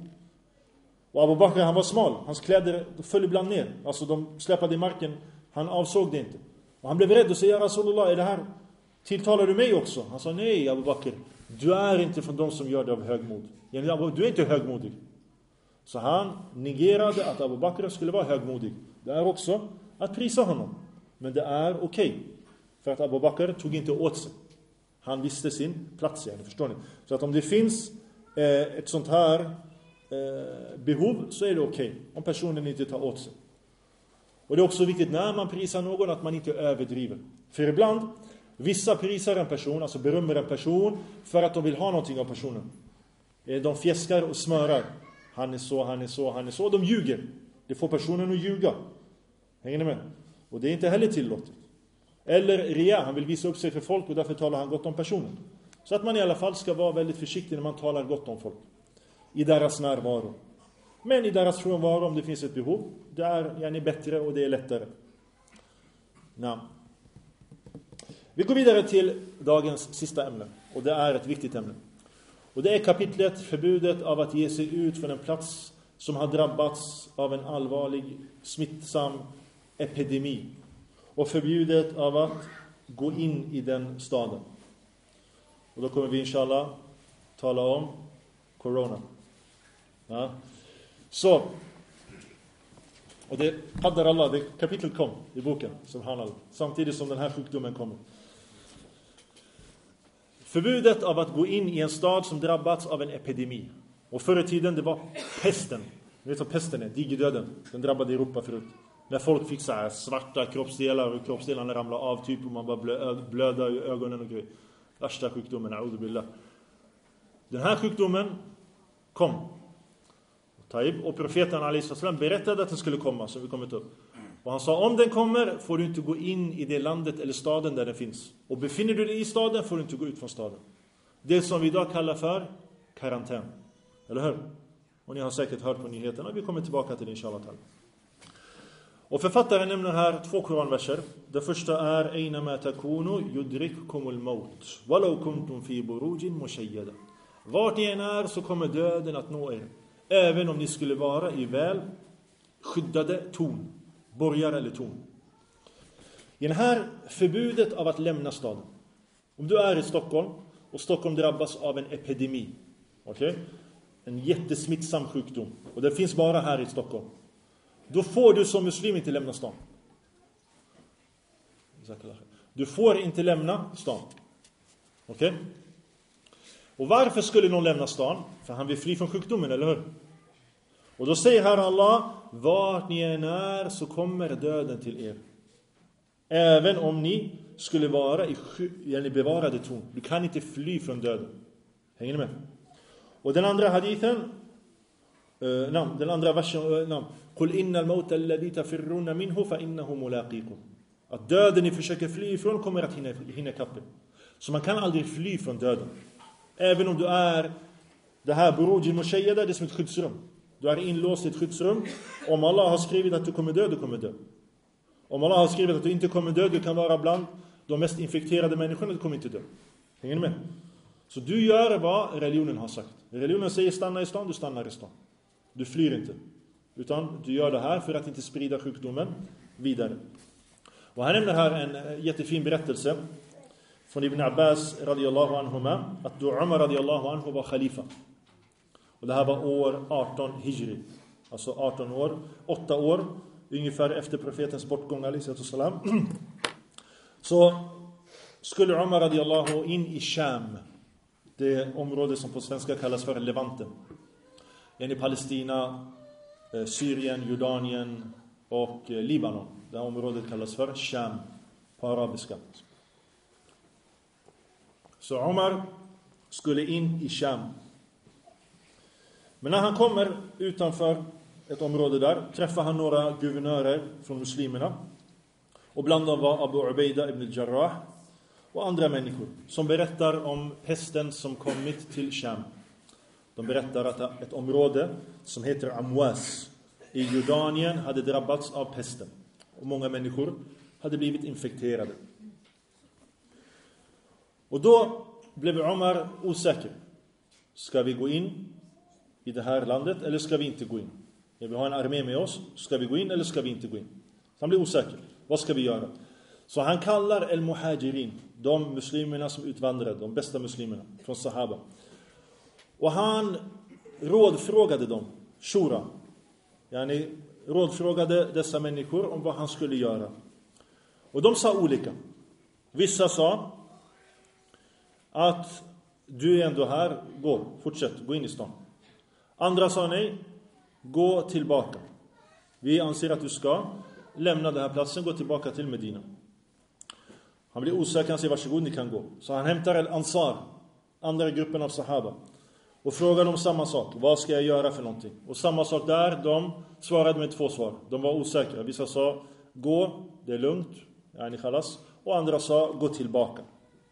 Och Abu Bakr, han var smal, hans kläder föll ibland ner. Alltså de släpade i marken, han avsåg det inte. Och han blev rädd och säger, Rasulullah, är det här, tilltalar du mig också? Han sa, nej Abu Bakr, du är inte från de som gör det av högmod. Du är inte högmodig. Så han negerade att Abu Bakr skulle vara högmodig. Det är också att prisa honom. Men det är okej. Okay. För att Abu Bakr tog inte åt sig. Han visste sin plats igen, förstår ni? Så att om det finns eh, ett sånt här eh, behov, så är det okej. Okay, om personen inte tar åt sig. Och det är också viktigt när man prisar någon att man inte överdriver. För ibland, vissa prisar en person, alltså berömmer en person för att de vill ha någonting av personen. De fjäskar och smörar. Han är så, han är så, han är så. De ljuger. Det får personen att ljuga. Hänger ni med? Och det är inte heller tillåtet. Eller ria, han vill visa upp sig för folk och därför talar han gott om personen. Så att man i alla fall ska vara väldigt försiktig när man talar gott om folk. I deras närvaro. Men i deras frånvaro, om det finns ett behov, det är gärna bättre och det är lättare. Ja. Vi går vidare till dagens sista ämne. Och det är ett viktigt ämne. Och det är kapitlet förbudet av att ge sig ut från en plats som har drabbats av en allvarlig smittsam epidemi. Och förbjudet av att gå in i den staden. Och då kommer vi inshallah tala om corona. Ja. Så. Och det haddar Allah, det kapitlet kom i boken, subhanallah. Samtidigt som den här sjukdomen kommer. Förbudet av att gå in i en stad som drabbats av en epidemi. Och förr i tiden det var pesten. Ni vet vad pesten är? Digerdöden. Den drabbade Europa förut. När folk fick så här svarta kroppsdelar och kroppsdelarna ramlade av typ och man bara blö, blöda i ögonen och grejer. Värsta sjukdomen, a'udhu billah. Den här sjukdomen kom. Och profeten alaihi salam berättade att den skulle komma, som vi kommit upp. Och han sa, om den kommer får du inte gå in i det landet eller staden där den finns. Och befinner du dig i staden får du inte gå ut från staden. Det som vi idag kallar för karantän. Eller hur? Och ni har säkert hört på nyheterna. Vi kommer tillbaka till det inshallah. Och författaren nämner här två koranverser. Det första är Eina ma takunu yudrikkumul maut walau kuntum fi burujin mushayyada. Vart ni än är så kommer döden att nå er. Även om ni skulle vara i väl skyddade torn, borgar eller torn. I det här förbudet av att lämna staden. Om du är i Stockholm och Stockholm drabbas av en epidemi. Okej? Okay? en jättesmittsam sjukdom, och det finns bara här i Stockholm, då får du som muslim inte lämna stan. Du får inte lämna stan. Okej? Okay? Och varför skulle någon lämna stan? För han vill fly från sjukdomen, eller hur? Och då säger här Allah: vart ni än är så kommer döden till er. Även om ni skulle vara i, i bevarade torn. Du kan inte fly från döden. Hänger ni med? Och den andra hadithen, uh, nam, den andra versen, uh, nam, Qul innal mauta alladhi tafirruna minhu fa innahu mulaqikum. Att döden ni försöker fly ifrån kommer att hinna, hinna kappen. Så man kan aldrig fly från döden. Även om du är det här Burujil Mushayyada, det är som ett skyddsrum. Du är inlåst i ett skyddsrum. Om Allah har skrivit att du kommer dö, du kommer dö. Om Allah har skrivit att du inte kommer dö, du kan vara bland de mest infekterade människorna, du kommer inte dö. Hänger ni med? Så du gör vad religionen har sagt. Religionen säger stanna i stan, du stannar i stan. Du flyr inte. Utan du gör det här för att inte sprida sjukdomen vidare. Och han nämner här en jättefin berättelse från Ibn Abbas radiyallahu anhuma, att då Umar radiyallahu anhu var khalifa. Och det här var år arton hijri. Alltså arton år, åtta år ungefär efter profetens bortgång alayhi salam. Så skulle Umar radiyallahu in i Sham, det område som på svenska kallas för Levanten. I Palestina, Syrien, Jordanien och Libanon. Det här området kallas för Sham på arabiska. Så Umar skulle in i Sham. Men när han kommer utanför ett område där träffar han några guvernörer från muslimerna. Och bland dem var Abu Ubaida ibn al-Jarrah och andra människor som berättar om pesten som kommit till Sham. De berättar att ett område som heter Amwas i Jordanien hade drabbats av pesten. Och många människor hade blivit infekterade. Och då blev Umar osäker. Ska vi gå in i det här landet eller ska vi inte gå in? När vi har en armé med oss, ska vi gå in eller ska vi inte gå in? Han blir osäker. Vad ska vi göra? Så han kallar el-muhajirin, de muslimerna som utvandrade, de bästa muslimerna från Sahaba. Och han rådfrågade dem, shura. Yani rådfrågade dessa människor om vad han skulle göra. Och de sa olika. Vissa sa att du är ändå här, gå, fortsätt, gå in i stan. Andra sa nej, gå tillbaka. Vi anser att du ska lämna den här platsen, gå tillbaka till Medina. Han blir osäker, han säger varsågod, ni kan gå. Så han hämtar al-Ansar, andra gruppen av Sahaba, och frågar dem samma sak. Vad ska jag göra för någonting? Och samma sak där, de svarade med två svar. De var osäkra. Vissa sa, gå, det är lugnt, yani khalas. Och andra sa, gå tillbaka.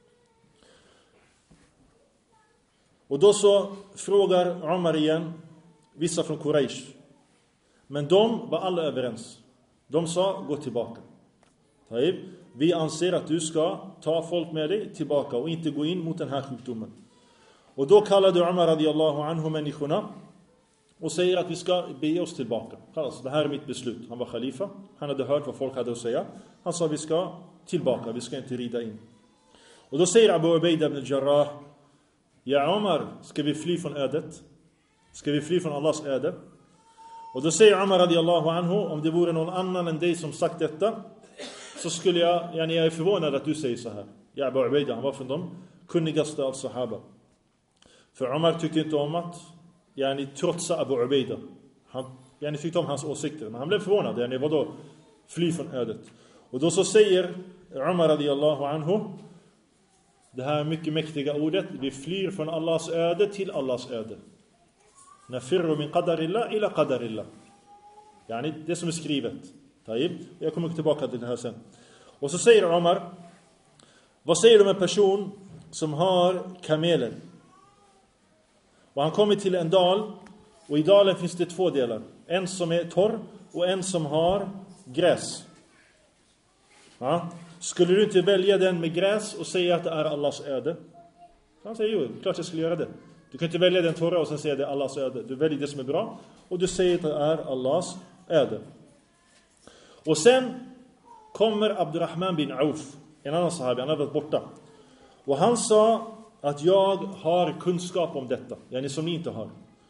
Och då så frågar Umar igen vissa från Quraysh. Men de var alla överens. De sa, gå tillbaka. Taib. Vi anser att du ska ta folk med dig tillbaka och inte gå in mot den här sjukdomen. Och då kallade Umar radiyallahu anhu människorna och säger att vi ska be oss tillbaka. Alltså, det här är mitt beslut. Han var khalifa. Han hade hört vad folk hade att säga. Han sa vi ska tillbaka. Vi ska inte rida in. Och då säger Abu Ubaida ibn al-Jarrah, ja Umar, ska vi fly från ödet? Ska vi fly från Allahs öde? Och då säger Umar radiyallahu anhu, om det vore någon annan än dig som sagt detta, så skulle jag, yani jag är förvånad att du säger så här. Ja, Abu Ubaida, han var från de kunnigaste av sahaba. För Umar tyckte inte om att yani, trotsa Abu Ubaida. Han yani, tyckte om hans åsikter. Men han blev förvånad. Yani, vadå? Fly från ödet. Och då så säger Umar radiyallahu anhu det här mycket mäktiga ordet. Vi flyr från Allahs öde till Allahs öde. Nafirru min qadarillah ila qadarillah. Yani, det som är skrivet. Taib. Jag kommer tillbaka till det här sen. Och så säger Umar, vad säger du om en person som har kameler? Och han kommer till en dal, och i dalen finns det två delar. En som är torr och en som har gräs. Ja. Skulle du inte välja den med gräs och säga att det är Allahs öde? Han säger, jo, klart jag skulle göra det. Du kan inte välja den torra och sen säga att det är Allahs öde. Du väljer det som är bra och du säger att det är Allahs öde. Och sen kommer Abdurrahman bin Auf, en annan sahabi, han har varit borta. Och han sa att jag har kunskap om detta, yani som ni inte har.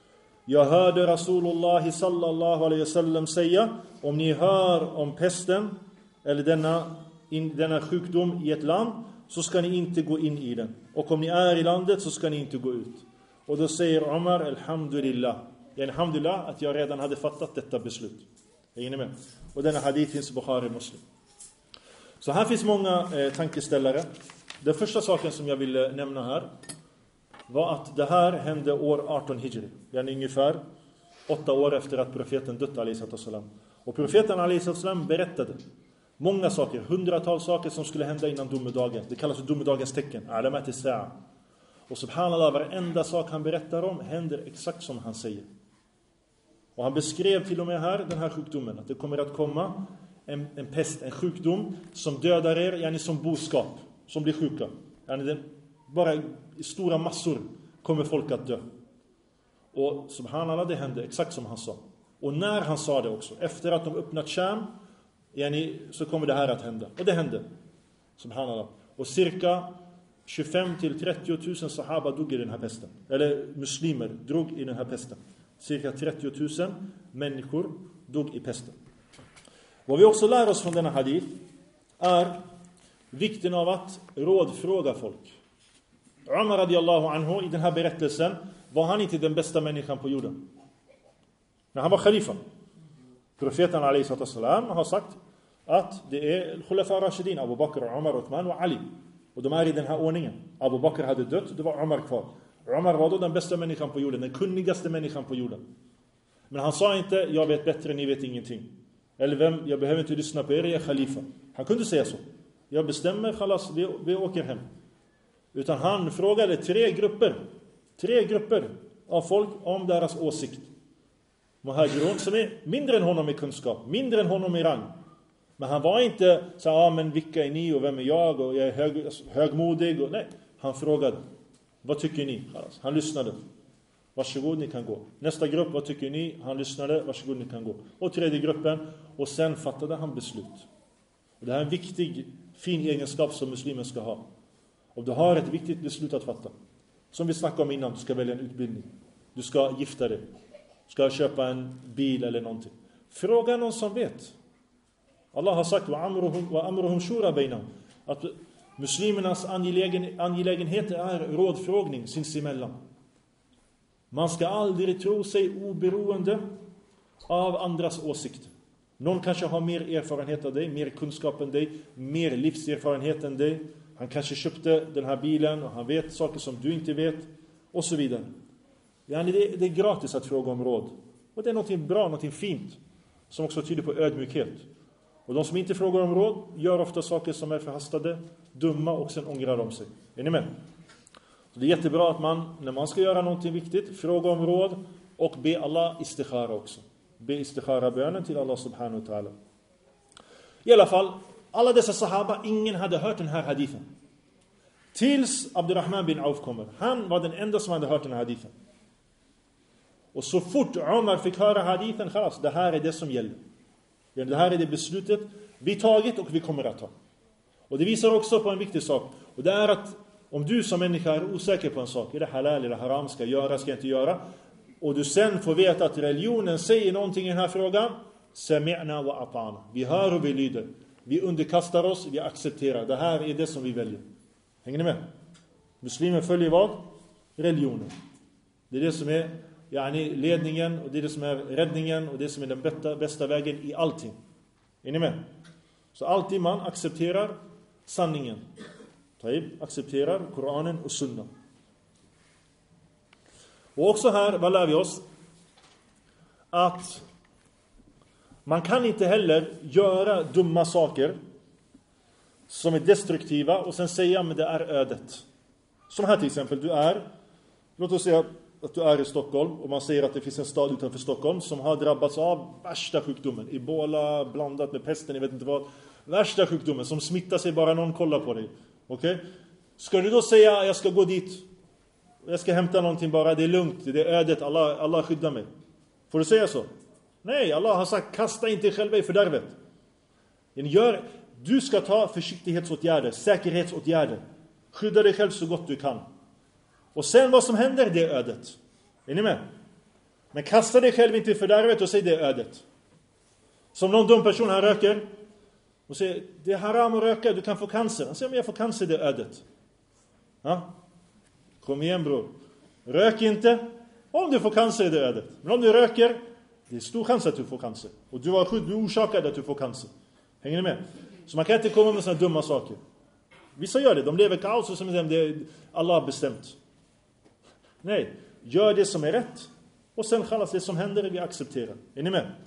Jag hörde Rasulullah sallallahu alaihi wasallam säga, om ni hör om pesten eller denna, in, denna sjukdom i ett land, så ska ni inte gå in i den. Och om ni är i landet så ska ni inte gå ut. Och då säger Omar, alhamdulillah. Ja, alhamdulillah att jag redan hade fattat detta beslut. Är ni med? Och denna hadith finns i Bukhari Muslim. Så här finns många eh, tankeställare. Den första saken som jag vill eh, nämna här var att det här hände år arton hijri. Yani ungefär åtta år efter att profeten dött alaihissalam. Och profeten alaihissalam berättade många saker, hundratals saker som skulle hända innan domedagen. Det kallas för domedagens tecken, alamat as-sa'a. Och subhanallah, varenda sak han berättar om händer exakt som han säger. Och han beskrev till och med här den här sjukdomen, att det kommer att komma en, en pest, en sjukdom som dödar er, yani som boskap, som blir sjuka. Yani den, bara i stora massor kommer folk att dö. Och subhanallah, det hände exakt som han sa. Och när han sa det också, efter att de öppnat Sham, yani, så kommer det här att hända. Och det hände, subhanallah. Och cirka tjugofem till trettio tusen sahaba dog i den här pesten. Eller muslimer drog i den här pesten. Cirka trettio tusen människor dog i pesten. Vad vi också lär oss från denna hadith är vikten av att rådfråga folk. Umar radiallahu anhu, i den här berättelsen var han inte den bästa människan på jorden. När han var khalifa. Profeten alaihissalam har sagt att det är Khulafa Rashidin, Abu Bakr, Umar, Uthman och Ali. Och de är i den här ordningen. Abu Bakr hade dött, det var Umar kvar. Umar var då den bästa människan på jorden, den kunnigaste människan på jorden. Men han sa inte, jag vet bättre, ni vet ingenting. Eller vem, jag behöver inte lyssna på er, jag är khalifa. Han kunde säga så. Jag bestämmer, khalas, vi, vi åker hem. Utan han frågade tre grupper. Tre grupper av folk om deras åsikt. Muhajirun som är mindre än honom i kunskap, mindre än honom i rang. Men han var inte så, ja men vilka är ni och vem är jag och jag är hög, högmodig. Och, nej, han frågade, vad tycker ni? Han lyssnade. Varsågod, ni kan gå. Nästa grupp, vad tycker ni? Han lyssnade, varsågod, ni kan gå. Och tredje gruppen, och sen fattade han beslut. Och det här är en viktig, fin egenskap som muslimen ska ha. Om du har ett viktigt beslut att fatta, som vi snackade om innan, du ska välja en utbildning. Du ska gifta dig. Du ska köpa en bil eller någonting. Fråga någon som vet. Allah har sagt wa amruhum shura bainahum, att muslimernas angelägen, angelägenheter är rådfrågning sinsemellan. Man ska aldrig tro sig oberoende av andras åsikt. Någon kanske har mer erfarenhet av dig, mer kunskap än dig, mer livserfarenhet än dig. Han kanske köpte den här bilen och han vet saker som du inte vet och så vidare. Yani det, det är gratis att fråga om råd. Och det är något bra, något fint som också tyder på ödmjukhet. Och de som inte frågar om råd gör ofta saker som är förhastade, dumma och sen ångrar de sig. Är ni med? Så det är jättebra att man, när man ska göra någonting viktigt, fråga om råd och be Allah istikhara också. Be istikhara bönen till Allah subhanahu wa ta'ala. I alla fall, alla dessa sahaba, ingen hade hört den här hadithen. Tills Abdurrahman bin Auf kommer. Han var den enda som hade hört den här hadithen. Och så fort Umar fick höra hadithen, khalas, det här är det som gäller. Det här är det beslutet vi tagit och vi kommer att ta. Och det visar också på en viktig sak. Och det är att om du som människa är osäker på en sak, är det halal eller haram, ska jag göra, ska jag inte göra, och du sen får veta att religionen säger någonting i den här frågan, sami'na wa ata'na. Vi hör och vi lyder. Vi underkastar oss, vi accepterar. Det här är det som vi väljer. Hänger ni med? Muslimer följer vad? Religionen. Det är det som är yani, ledningen, och det är det som är räddningen, och det som är den bästa, bästa vägen i allting. Är ni med? Så alltid man accepterar sanningen. Taib, accepterar Koranen och Sunna. Och också här, vad lär vi oss? Att man kan inte heller göra dumma saker som är destruktiva och sen säga men det är ödet. Som här till exempel, du är, låt oss säga att du är i Stockholm och man säger att det finns en stad utanför Stockholm som har drabbats av värsta sjukdomen. Ebola blandat med pesten, jag vet inte vad. Värsta sjukdomen som smittar sig bara någon kollar på dig. Okej? Okay? Ska du då säga jag ska gå dit, jag ska hämta någonting bara, det är lugnt, det är ödet, Allah, Allah skyddar mig. Får du säga så? Nej, Allah har sagt kasta inte själva i fördärvet. Gör, du ska ta försiktighetsåtgärder, säkerhetsåtgärder. Skydda dig själv så gott du kan. Och sen vad som händer, det är ödet. Är ni med? Men kasta dig själv inte i fördärvet och säg det är ödet. Som någon dum person här röker och säger det är haram att röka, du kan få cancer. Han säger men jag får cancer, det är ödet. Ja? Kom igen bror. Rök inte. Om du får cancer är det ödet. Men om du röker, det är stor chans att du får cancer. Och du var sjuk, du orsakade att du får cancer. Hänger ni med? Så man kan inte komma med sådana dumma saker. Vissa gör det, de lever kaos och som det är Allah har bestämt. Nej, gör det som är rätt. Och sen kallas det som händer, vi accepterar. Är ni med?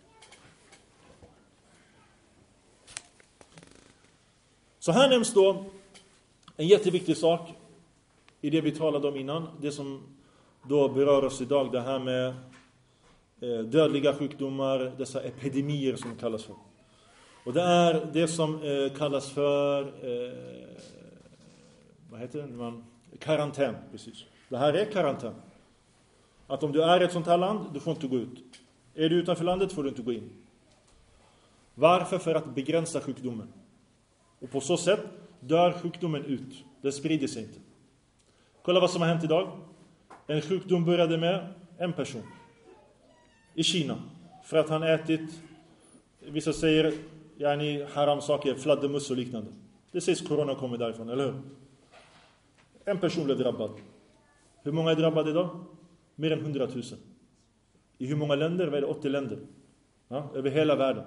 Så här nämns då en jätteviktig sak i det vi talade om innan. Det som då berör oss idag, det här med dödliga sjukdomar, dessa epidemier som kallas för. Och det är det som eh, kallas för eh, vad heter det? Man, karantän, precis. Det här är karantän. Att om du är i ett sånt här land, du får inte gå ut. Är du utanför landet får du inte gå in. Varför? För att begränsa sjukdomen. Och på så sätt dör sjukdomen ut. Den sprider sig inte. Kolla vad som har hänt idag. En sjukdom började med en person. I Kina. För att han ätit, vissa säger, yani haram saker, fladdermus och liknande. Det sägs corona kommer därifrån, eller hur? En person blev drabbad. Hur många är drabbade idag? Mer än hundratusen. I hur många länder? Vad är det? åttio länder. Ja, över hela världen.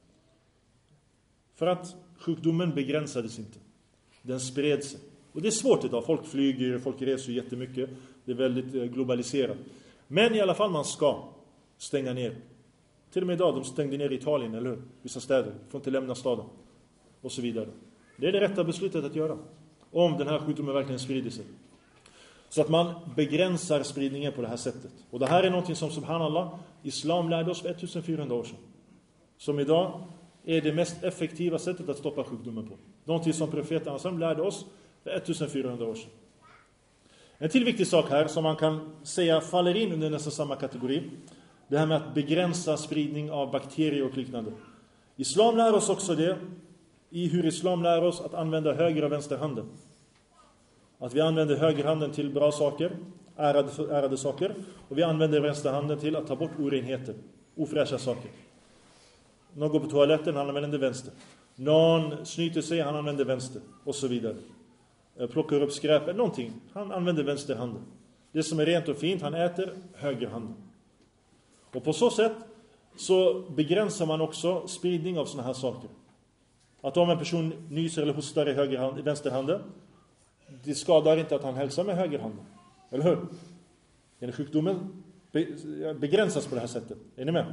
För att sjukdomen begränsades inte. Den spred sig. Och det är svårt idag. Folk flyger, folk reser jättemycket. Det är väldigt globaliserat. Men i alla fall man ska stänga ner. Till och med idag, de stängde ner Italien, eller hur? Vissa städer, får inte lämna staden. Och så vidare. Det är det rätta beslutet att göra. Om den här sjukdomen verkligen sprider sig. Så att man begränsar spridningen på det här sättet. Och det här är någonting som, subhanallah, Islam lärde oss för ettusendfyrahundra år sedan. Som idag är det mest effektiva sättet att stoppa sjukdomen på. Någonting som profeten Asam lärde oss för ettusendfyrahundra år sedan. En till viktig sak här som man kan säga faller in under nästan samma kategori. Det här med att begränsa spridning av bakterier och liknande. Islam lär oss också det i hur Islam lär oss att använda höger och vänsterhanden. Att vi använder högerhanden till bra saker, ärade, ärade saker. Och vi använder vänsterhanden till att ta bort orenheter, ofräscha saker. Någon går på toaletten, han använder vänster. Någon snyter sig, han använder vänster. Och så vidare. Plockar upp skräp, någonting. Han använder vänsterhanden. Det som är rent och fint, han äter högerhanden. Och på så sätt så begränsar man också spridning av såna här saker. Att om en person nyser eller hostar i, högerhand, i vänsterhanden, det skadar inte att han hälsar med högerhanden. Eller hur? Den sjukdomen begränsas på det här sättet. Är ni med?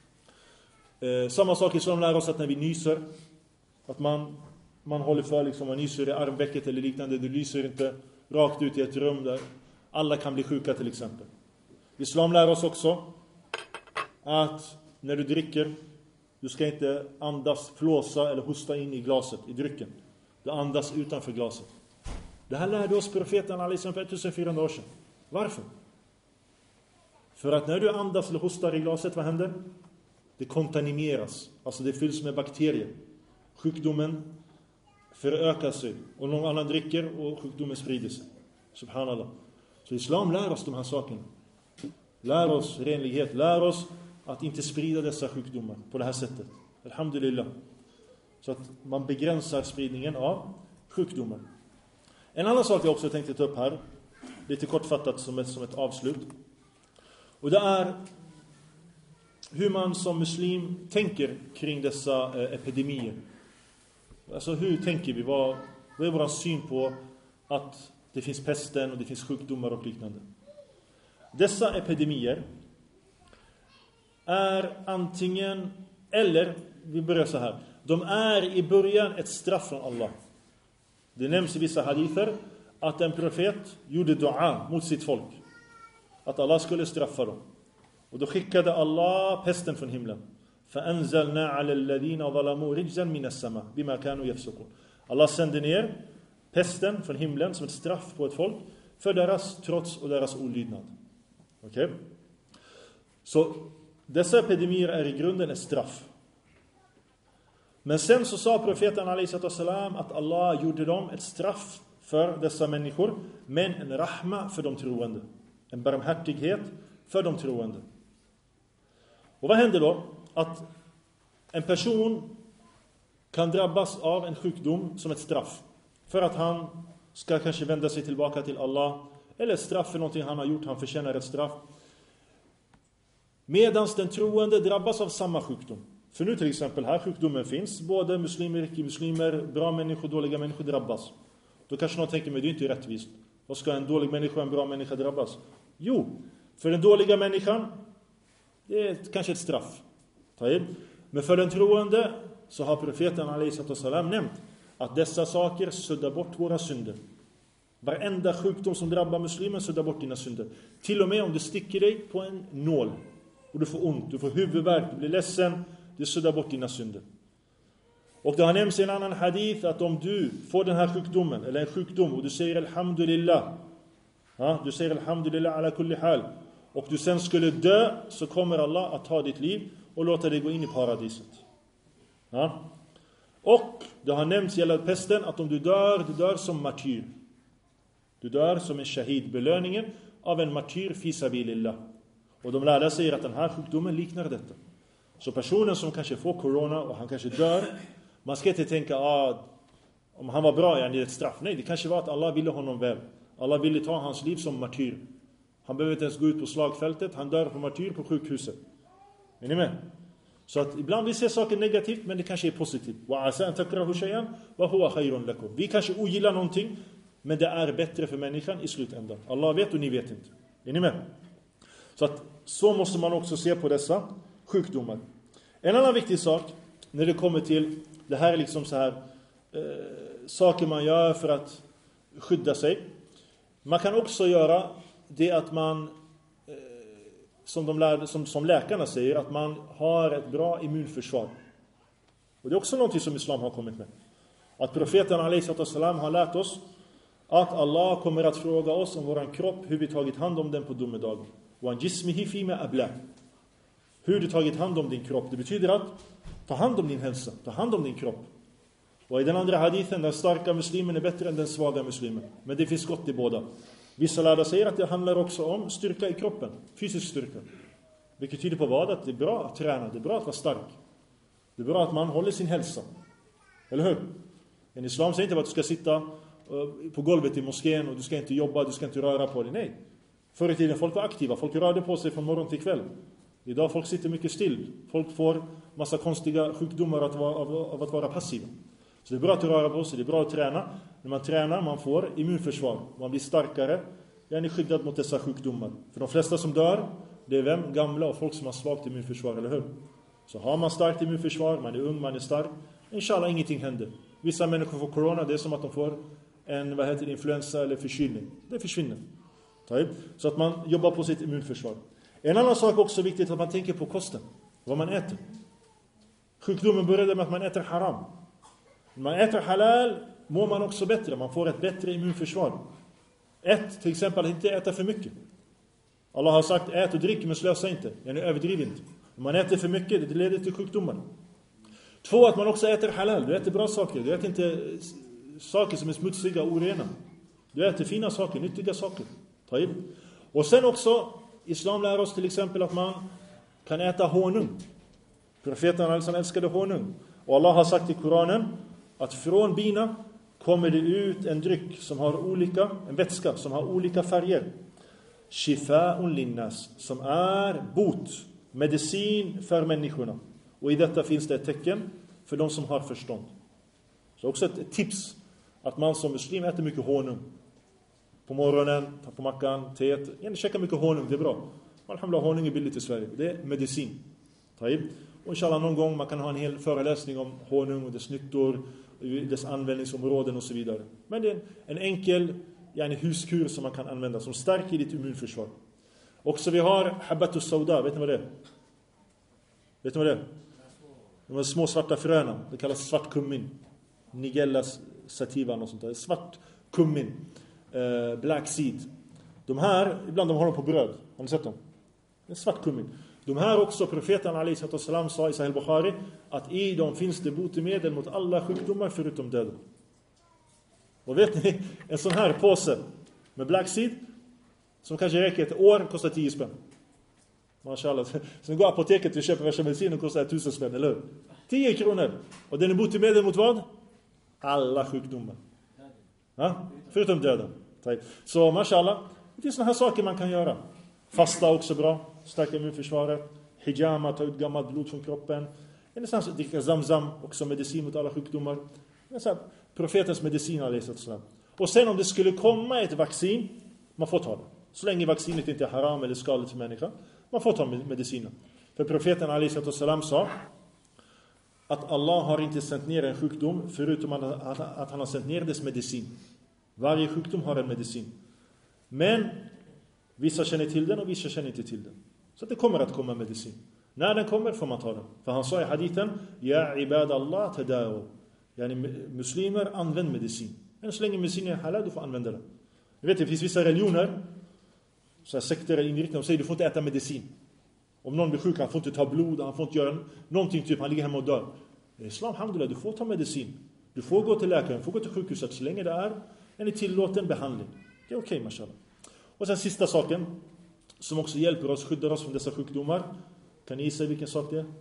Eh, samma sak i Islam lär oss att när vi nyser, att man, man håller för liksom, man nyser i armvecket eller liknande. Du lyser inte rakt ut i ett rum där alla kan bli sjuka till exempel. Islam lär oss också att när du dricker, du ska inte andas, flåsa eller hosta in i glaset, i drycken. Du andas utanför glaset. Det här lärde oss profeten Alaihissalam för ettusendfyrahundra år sedan. Varför? För att när du andas eller hostar i glaset, vad händer? Det kontamineras. Alltså det fylls med bakterier. Sjukdomen förökar sig. Och någon annan dricker och sjukdomen sprider sig. Subhanallah. Så Islam lär oss de här sakerna. Lär oss renlighet. Lär oss att inte sprida dessa sjukdomar på det här sättet. Alhamdulillah. Så att man begränsar spridningen av sjukdomar. En annan sak jag också tänkte ta upp här, lite kortfattat som ett, som ett avslut. Och det är hur man som muslim tänker kring dessa eh, epidemier. Alltså hur tänker vi? Vad, vad är vår syn på att det finns pesten och det finns sjukdomar och liknande? Dessa epidemier är antingen, eller vi börjar så här. De är i början ett straff från Allah. Det nämns i vissa hadither att en profet gjorde dua mot sitt folk. Att Allah skulle straffa dem. Och då skickade Allah pesten från himlen. فَأَنْزَلْنَا عَلَى الَّذِينَ ظَلَمُوا رِجْزًا مِنَ السَّمَاءِ بِمَا كَانُوا يَفْسُقُونَ. Allah sände ner pesten från himlen som ett straff på ett folk för deras trots och deras olydnad. Okej? Okay? Så dessa epidemier är i grunden ett straff. Men sen så sa profeten Alaihissalam att Allah gjorde dem ett straff för dessa människor, men en rahma för de troende. En barmhärtighet för de troende. Och vad händer då? Att en person kan drabbas av en sjukdom som ett straff. För att han ska kanske vända sig tillbaka till Allah. Eller straff för någonting han har gjort, han förtjänar ett straff. Medan den troende drabbas av samma sjukdom. För nu till exempel, här sjukdomen finns. Både muslimer, icke-muslimer, bra människor, dåliga människor drabbas. Då kanske någon tänker, men det är inte rättvist. Vad ska en dålig människa och en bra människa drabbas? Jo, för den dåliga människan, det är kanske ett straff. Men för den troende så har profeten alaihissalam nämnt att dessa saker suddar bort våra synder. Varenda sjukdom som drabbar muslimen suddar bort dina synder. Till och med om du sticker dig på en nål och du får ont, du får huvudvärk, du blir ledsen, det suddar bort dina synder. Och det har nämnts i en annan hadith att om du får den här sjukdomen, eller en sjukdom, och du säger alhamdulillah, ja, du säger alhamdulillah ala kulli hal, och du sen skulle dö, så kommer Allah att ta ditt liv och låta dig gå in i paradiset. Ja. Och det har nämnts gällande pesten att om du dör, du dör som martyr. Du dör som en shahid, belöningen av en martyr fi sabilillah. Och de lärda säger att den här sjukdomen liknar detta. Så personen som kanske får corona och han kanske dör, man ska inte tänka ah, om han var bra, är det ett straff. Nej, det kanske var att Allah ville honom väl. Allah ville ta hans liv som martyr. Han behöver inte ens gå ut på slagfältet, han dör på martyr på sjukhuset. Är ni med? Så att ibland vi ser saker negativt, men det kanske är positivt. Vi kanske ogillar någonting, men det är bättre för människan i slutändan. Allah vet och ni vet inte. Är ni med? Så att så måste man också se på dessa sjukdomar. En annan viktig sak när det kommer till det här är liksom så här eh, saker man gör för att skydda sig. Man kan också göra det att man eh, som, de lärde, som, som läkarna säger, att man har ett bra immunförsvar. Och det är också något som islam har kommit med. Att profeten alaihissalam har lärt oss att Allah kommer att fråga oss om våran kropp, hur vi tagit hand om den på domedagen. Hur du tagit hand om din kropp. Det betyder att ta hand om din hälsa, ta hand om din kropp. Och i den andra hadithen, den starka muslimen är bättre än den svaga muslimen. Men det finns gott i båda. Vissa lärare säger att det handlar också om styrka i kroppen, fysisk styrka. Vilket tyder på vad? Att det är bra att träna, det är bra att vara stark. Det är bra att man håller sin hälsa. Eller hur? En islam säger inte att du ska sitta på golvet i moskén och du ska inte jobba, du ska inte röra på dig. Nej. Förr i tiden folk var aktiva, folk rörde på sig från morgon till kväll. Idag folk sitter mycket still. Folk får massa konstiga sjukdomar av, av, av att vara passiva. Så det är bra att röra på sig, det är bra att träna. När man tränar, man får immunförsvar. Man blir starkare. Jag är skyddad mot dessa sjukdomar. För de flesta som dör, det är vem? Gamla och folk som har svagt immunförsvar, eller hur? Så har man starkt immunförsvar, man är ung, man är stark, inshallah ingenting händer. Vissa människor får corona, det är som att de får en, vad heter det, influensa eller förkylning. Det försvinner. Så att man jobbar på sitt immunförsvar. En annan sak också viktigt att man tänker på kosten. Vad man äter. Sjukdomen började med att man äter haram. När man äter halal mår man också bättre. Man får ett bättre immunförsvar. Ett, till exempel, att inte äta för mycket. Allah har sagt, ät och drick men slösa inte. Jag är överdrivet inte. Om man äter för mycket, det leder till sjukdomar. Två, att man också äter halal. Du äter bra saker. Du äter inte saker som är smutsiga och orena. Du äter fina saker, nyttiga saker. Ta in. Och sen också, islam lär oss till exempel att man kan äta honung. Profeten alltså älskade honung. Och Allah har sagt i Koranen att från bina kommer det ut en dryck som har olika, en vätska som har olika färger. Shifa'un linnas, som är bot, medicin för människorna. Och i detta finns det ett tecken för de som har förstånd. Så också ett tips att man som muslim äter mycket honung. På morgonen, ta på mackan, teet. Gärna käka mycket honung, det är bra. Alhamdulillah, honung är billigt i Sverige. Det är medicin. Ta i. Och inshallah någon gång man kan ha en hel föreläsning om honung och dess nyttor, dess användningsområden och så vidare. Men det är en enkel yani, huskur som man kan använda som stärker ditt immunförsvar. Och så vi har habbatus sauda, vet ni vad det är? Vet ni vad det är? De här små svarta fröna, det kallas svart kummin. Nigella sativa och sånt där. Svart kummin. Uh, black seed. De här, ibland de har dem på bröd. Har ni sett dem? Det är svart kummin. De här också, profeten alaihissalam sa i Sahih Bukhari att i dem finns det botemedel mot alla sjukdomar förutom döden. Och vet ni, en sån här påse med black seed som kanske räcker ett år kostar tio spänn. Mashallah. Sen går apoteket och köper värsta medicin och kostar tusen spänn, eller hur? tio kronor. Och den är botemedel mot vad? Alla sjukdomar. Ja? Förutom döden. Så mashallah, det är såna här saker man kan göra. Fasta också bra. Stärka immunförsvaret. Hijama, ta ut gammalt blod från kroppen. En sån här, dricka zamzam, också medicin mot alla sjukdomar. En sån här, profetens medicin. Och sen om det skulle komma ett vaccin, man får ta det. Så länge vaccinet inte är haram eller skadligt för människan, man får ta medicinen. För profeten alaihi salam sa att Allah har inte sänt ner en sjukdom förutom att han har sänt ner dess medicin. Varje sjukdom har en medicin. Men vissa känner till den och vissa känner inte till den. Så det kommer att komma medicin. När den kommer får man ta den. För han sa i hadithen, ja ibadallah tadawu. Yani muslimer, använd medicin. Men så länge medicin är halal, du får använda den. Jag vet, det finns vissa religioner, så här sekter eller inriktningar, de säger du får inte äta medicin. Om någon blir sjuk, han får inte ta blod, han får inte göra någonting, typ han ligger hemma och dör. I islam, alhamdulillah, du får ta medicin. Du får gå till läkaren, du får gå till sjukhuset så länge det är en tillåten behandling. Det är okej, okay, mashallah. Och sen sista saken, som också hjälper oss, skyddar oss från dessa sjukdomar. Kan ni gissa vilken sak det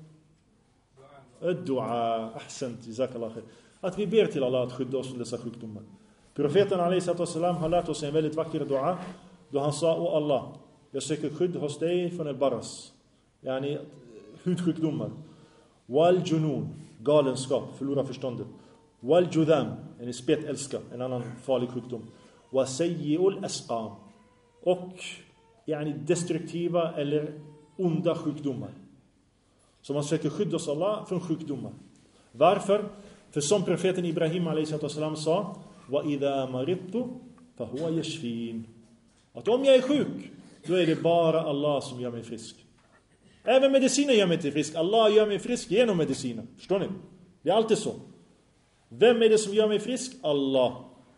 är? Dua, ahsant, jazakallah khair. Att vi ber till Allah att skydda oss från dessa sjukdomar. Profeten alaihi salam har lärt oss en väldigt vacker dua. Då han sa, åh Allah, jag söker skydd hos dig från el-baras. Yani hudsjukdomar. Wal junun, galenskap, förlora förståndet. Wal judam, en spetälska, en annan farlig sjukdom. Wa sayyi'ul asqam. Och yani destruktiva eller onda sjukdomar. Så man söker skydd hos Allah från sjukdomar. Varför? För som profeten Ibrahim alaihi salam sa, wa idha maridtu fa huwa yashfin. Att om jag är sjuk, då är det bara Allah som gör mig frisk. Även medicinen gör mig inte frisk. Allah gör mig frisk genom medicinen. Förstår ni? Det är alltid så. Vem är det som gör mig frisk? Allah.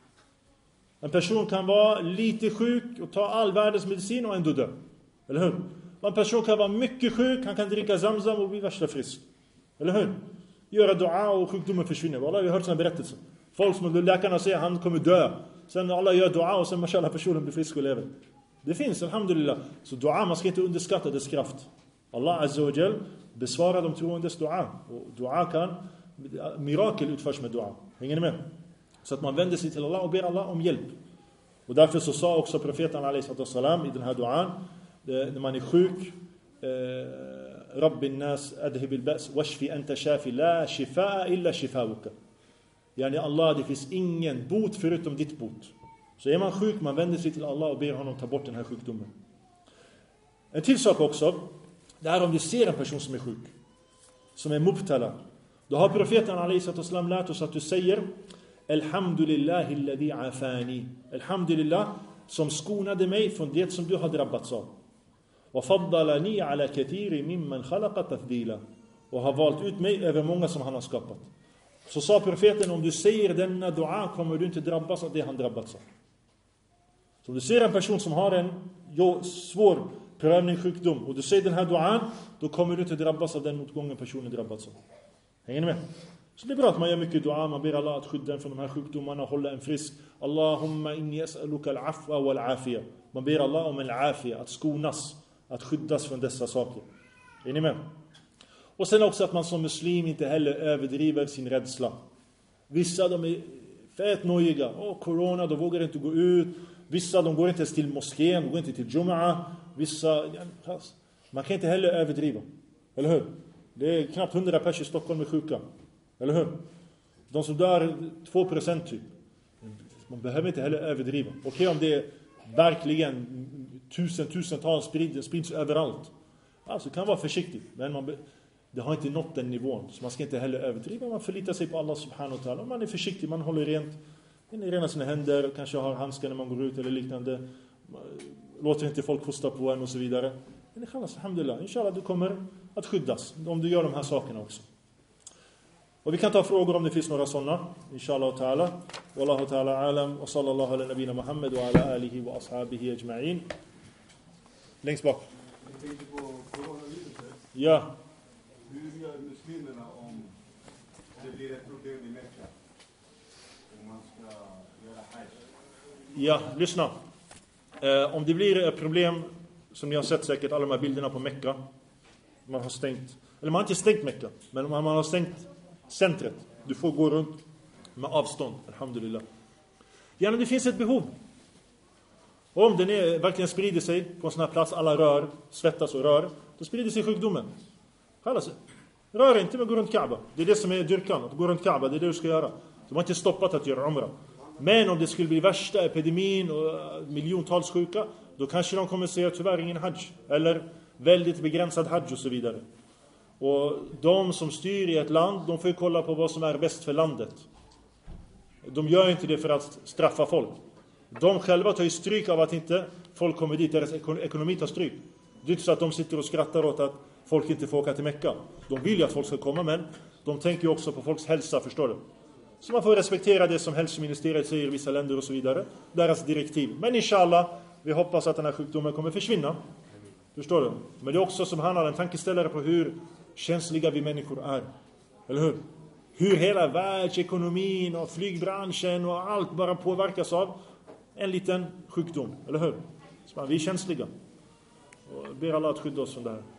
En person kan vara lite sjuk och ta all världens medicin och ändå dö. Eller hur? En person kan vara mycket sjuk, han kan dricka zamzam och bli värsta frisk. Eller hur? Göra dua och sjukdomen försvinner. Alla har hört sådana berättelser. Folk som läkarna säger han kommer dö. Sen alla gör dua och sen mashallah personen blir frisk och lever. Det finns, alhamdulillah. Så dua, man ska inte underskatta dess kraft. Allah azza wa jal besvarar de troendes dua. Och dua kan, mirakel utförs med dua. Hänger ni med? Så att man vänder sig till Allah och ber Allah om hjälp. Och därför så sa också profeten alaihi salam i den här duan, när man är sjuk, Rabbin nas adhibil ba's washfi anta shafi la shifaa illa shifauka. Yani Allah, det finns ingen bot förutom ditt bot. Så är man sjuk, man vänder sig till Allah och ber honom ta bort den här sjukdomen. En till sak också, det är om du ser en person som är sjuk, som är mubtala. Då har profeten alaihi salam lärt oss att du säger Alhamdulillahi alladhi afani. Alhamdulillah som skonade mig från det som du har drabbats av. Och faddalani ala kathiri mimman khalaqa tafdila. Och har valt ut mig över många som han har skapat. Så sa profeten, om du säger denna dua kommer du inte drabbas av det han drabbats av. Så om du ser en person som har en jo, svår prövning, sjukdom, och du säger den här duan, då kommer du inte drabbas av den motgången personen drabbats av. Hänger ni med? Så det är bra att man gör mycket dua, man ber Allah att skydda en från de här sjukdomarna och hålla en frisk. Allahumma inni as'aluka al-afwa wal-afiya. Man ber Allah om al-afiya, att skonas, att skyddas från dessa saker. Är ni med? Och sen också att man som muslim inte heller överdriver sin rädsla. Vissa de är fett nojiga. Åh, corona, då vågar inte gå ut. Vissa de går inte ens till moskén, de går inte till Jum'a. Vissa, man kan inte heller överdriva. Eller hur? Det är knappt hundra pers i Stockholm med sjuka. Eller hur? De som dör två procent typ. Man behöver inte heller överdriva. Okej, okay, om det är verkligen tusen, tusentals sprids, sprids överallt. Alltså kan vara försiktig. Men man be- det har inte nått den nivån. Så man ska inte heller överdriva. Man förlitar sig på Allah subhanahu wa ta'ala. Om man är försiktig, man håller rent. Man renar sina händer. Kanske har handskar när man går ut eller liknande. Låter inte folk hosta på en och så vidare. Men inshallah, alhamdulillah. Inshallah, du kommer att skyddas. Om du gör de här sakerna också. Och vi kan ta frågor om det finns några sådana. Inshallah ta'ala. Wallahu ta'ala alam. Och sallallahu ala nabina Muhammad och ala alihi wa ashabihi ajma'in. Längst bak. Jag tänkte på coronaviruset. Ja. Hur gör muslimerna om det blir ett problem i Mekka? Om man ska göra hajj? Ja, lyssna. Eh, om det blir ett problem som ni har sett säkert alla de här bilderna på Mekka. Man har stängt, eller man har inte stängt Mekka, men man har stängt centret. Du får gå runt med avstånd, alhamdulillah. Gärna det finns ett behov. Och om den är, verkligen sprider sig på en sån här plats, alla rör, svettas och rör, då sprider sig sjukdomen. Alltså, rör inte med att gå runt Kaaba. Det är det som är dyrkan, att gå runt Kaaba, det är det du ska göra. De har inte stoppat att göra umrah. Men om det skulle bli värsta epidemin och miljontals sjuka, då kanske de kommer säga tyvärr ingen hajj. Eller väldigt begränsad hajj och så vidare. Och de som styr i ett land, de får ju kolla på vad som är bäst för landet. De gör inte det för att straffa folk. De själva tar ju stryk av att inte folk kommer dit, deras ekonomi tar stryk. Det är inte så att de sitter och skrattar åt att folk inte får åka till Mekka. De vill ju att folk ska komma, men de tänker ju också på folks hälsa, förstår du. Så man får respektera det som hälsoministeriet säger i vissa länder och så vidare. Deras direktiv. Men inshallah, vi hoppas att den här sjukdomen kommer försvinna. Förstår du? Men det är också som handlar en tankeställare på hur känsliga vi människor är. Eller hur? Hur hela världsekonomin och flygbranschen och allt bara påverkas av en liten sjukdom. Eller hur? Så man, vi är känsliga. Och ber Allah att skydda oss från det här.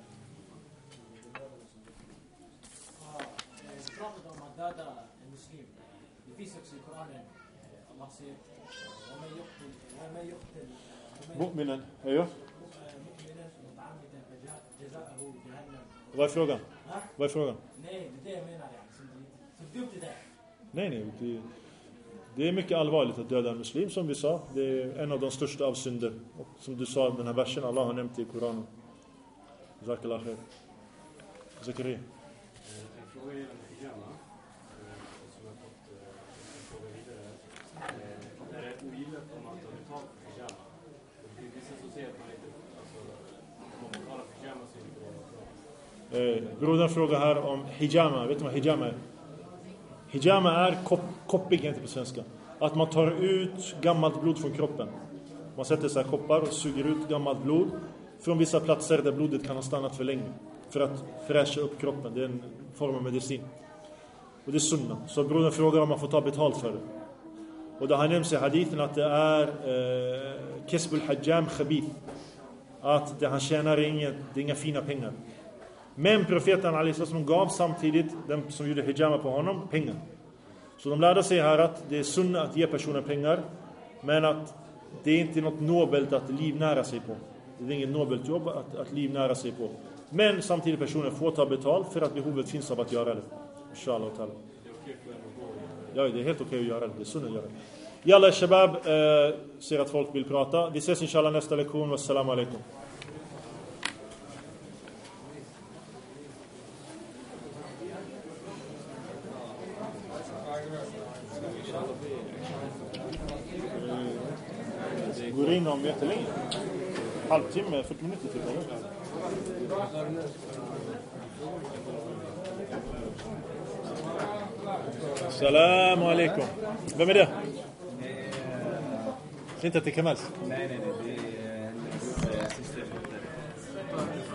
Mu'minen, ja. Vad är frågan? Vad är frågan? Nej, det är det jag menar. Så du det där? Nej, nej. Det, det är mycket allvarligt att döda en muslim, som vi sa. Det är en av de största av synder. Och som du sa, den här versen Allah har nämnt i Koranen. Jazakallah khair. Zakaria. En fråga gällande hijama, som jag fått en fråga vidare. Är det ogillat om man tar betalt för hijama? Det är vissa som säger att man inte, alltså, om man betalar för hijama så är det bra. Eh, brodern frågar här om hijama. Vet du vad hijama är? Hijama är kop koppig, inte på svenska. Att man tar ut gammalt blod från kroppen. Man sätter så här koppar och suger ut gammalt blod från vissa platser där blodet kan ha stannat för länge. För att fräscha upp kroppen. Det är en form av medicin. Och det är sunna. Så brodern frågar om man får ta betalt för det. Och det har nämnts i hadithen att det är eh, Kesbul Hajjam Khabith. Att det han tjänar är inga, det är inga fina pengar. Men profeten Ali gav samtidigt den som gjorde hijama på honom pengar. Så de lärde sig här att det är sunna att ge personer pengar, men att det är inte något nobelt att livnära sig på. Det är inget nobelt jobb att, att livnära sig på. Men samtidigt personer får ta betalt för att behovet finns av att göra det. Inshallah ta'ala. Ja, det är helt okej att göra det. Det är sunna att göra det. Yalla shabab, eh, ser att folk vill prata. Vi ses inshallah nästa lektion. Wassalamu alaikum. Går in om jättelänge. Halvtimme, fyrtio minuter typ. Assalamu alaikum. Vem är det? Det är inte att det är Kamals. Nej, nej, nej. Det är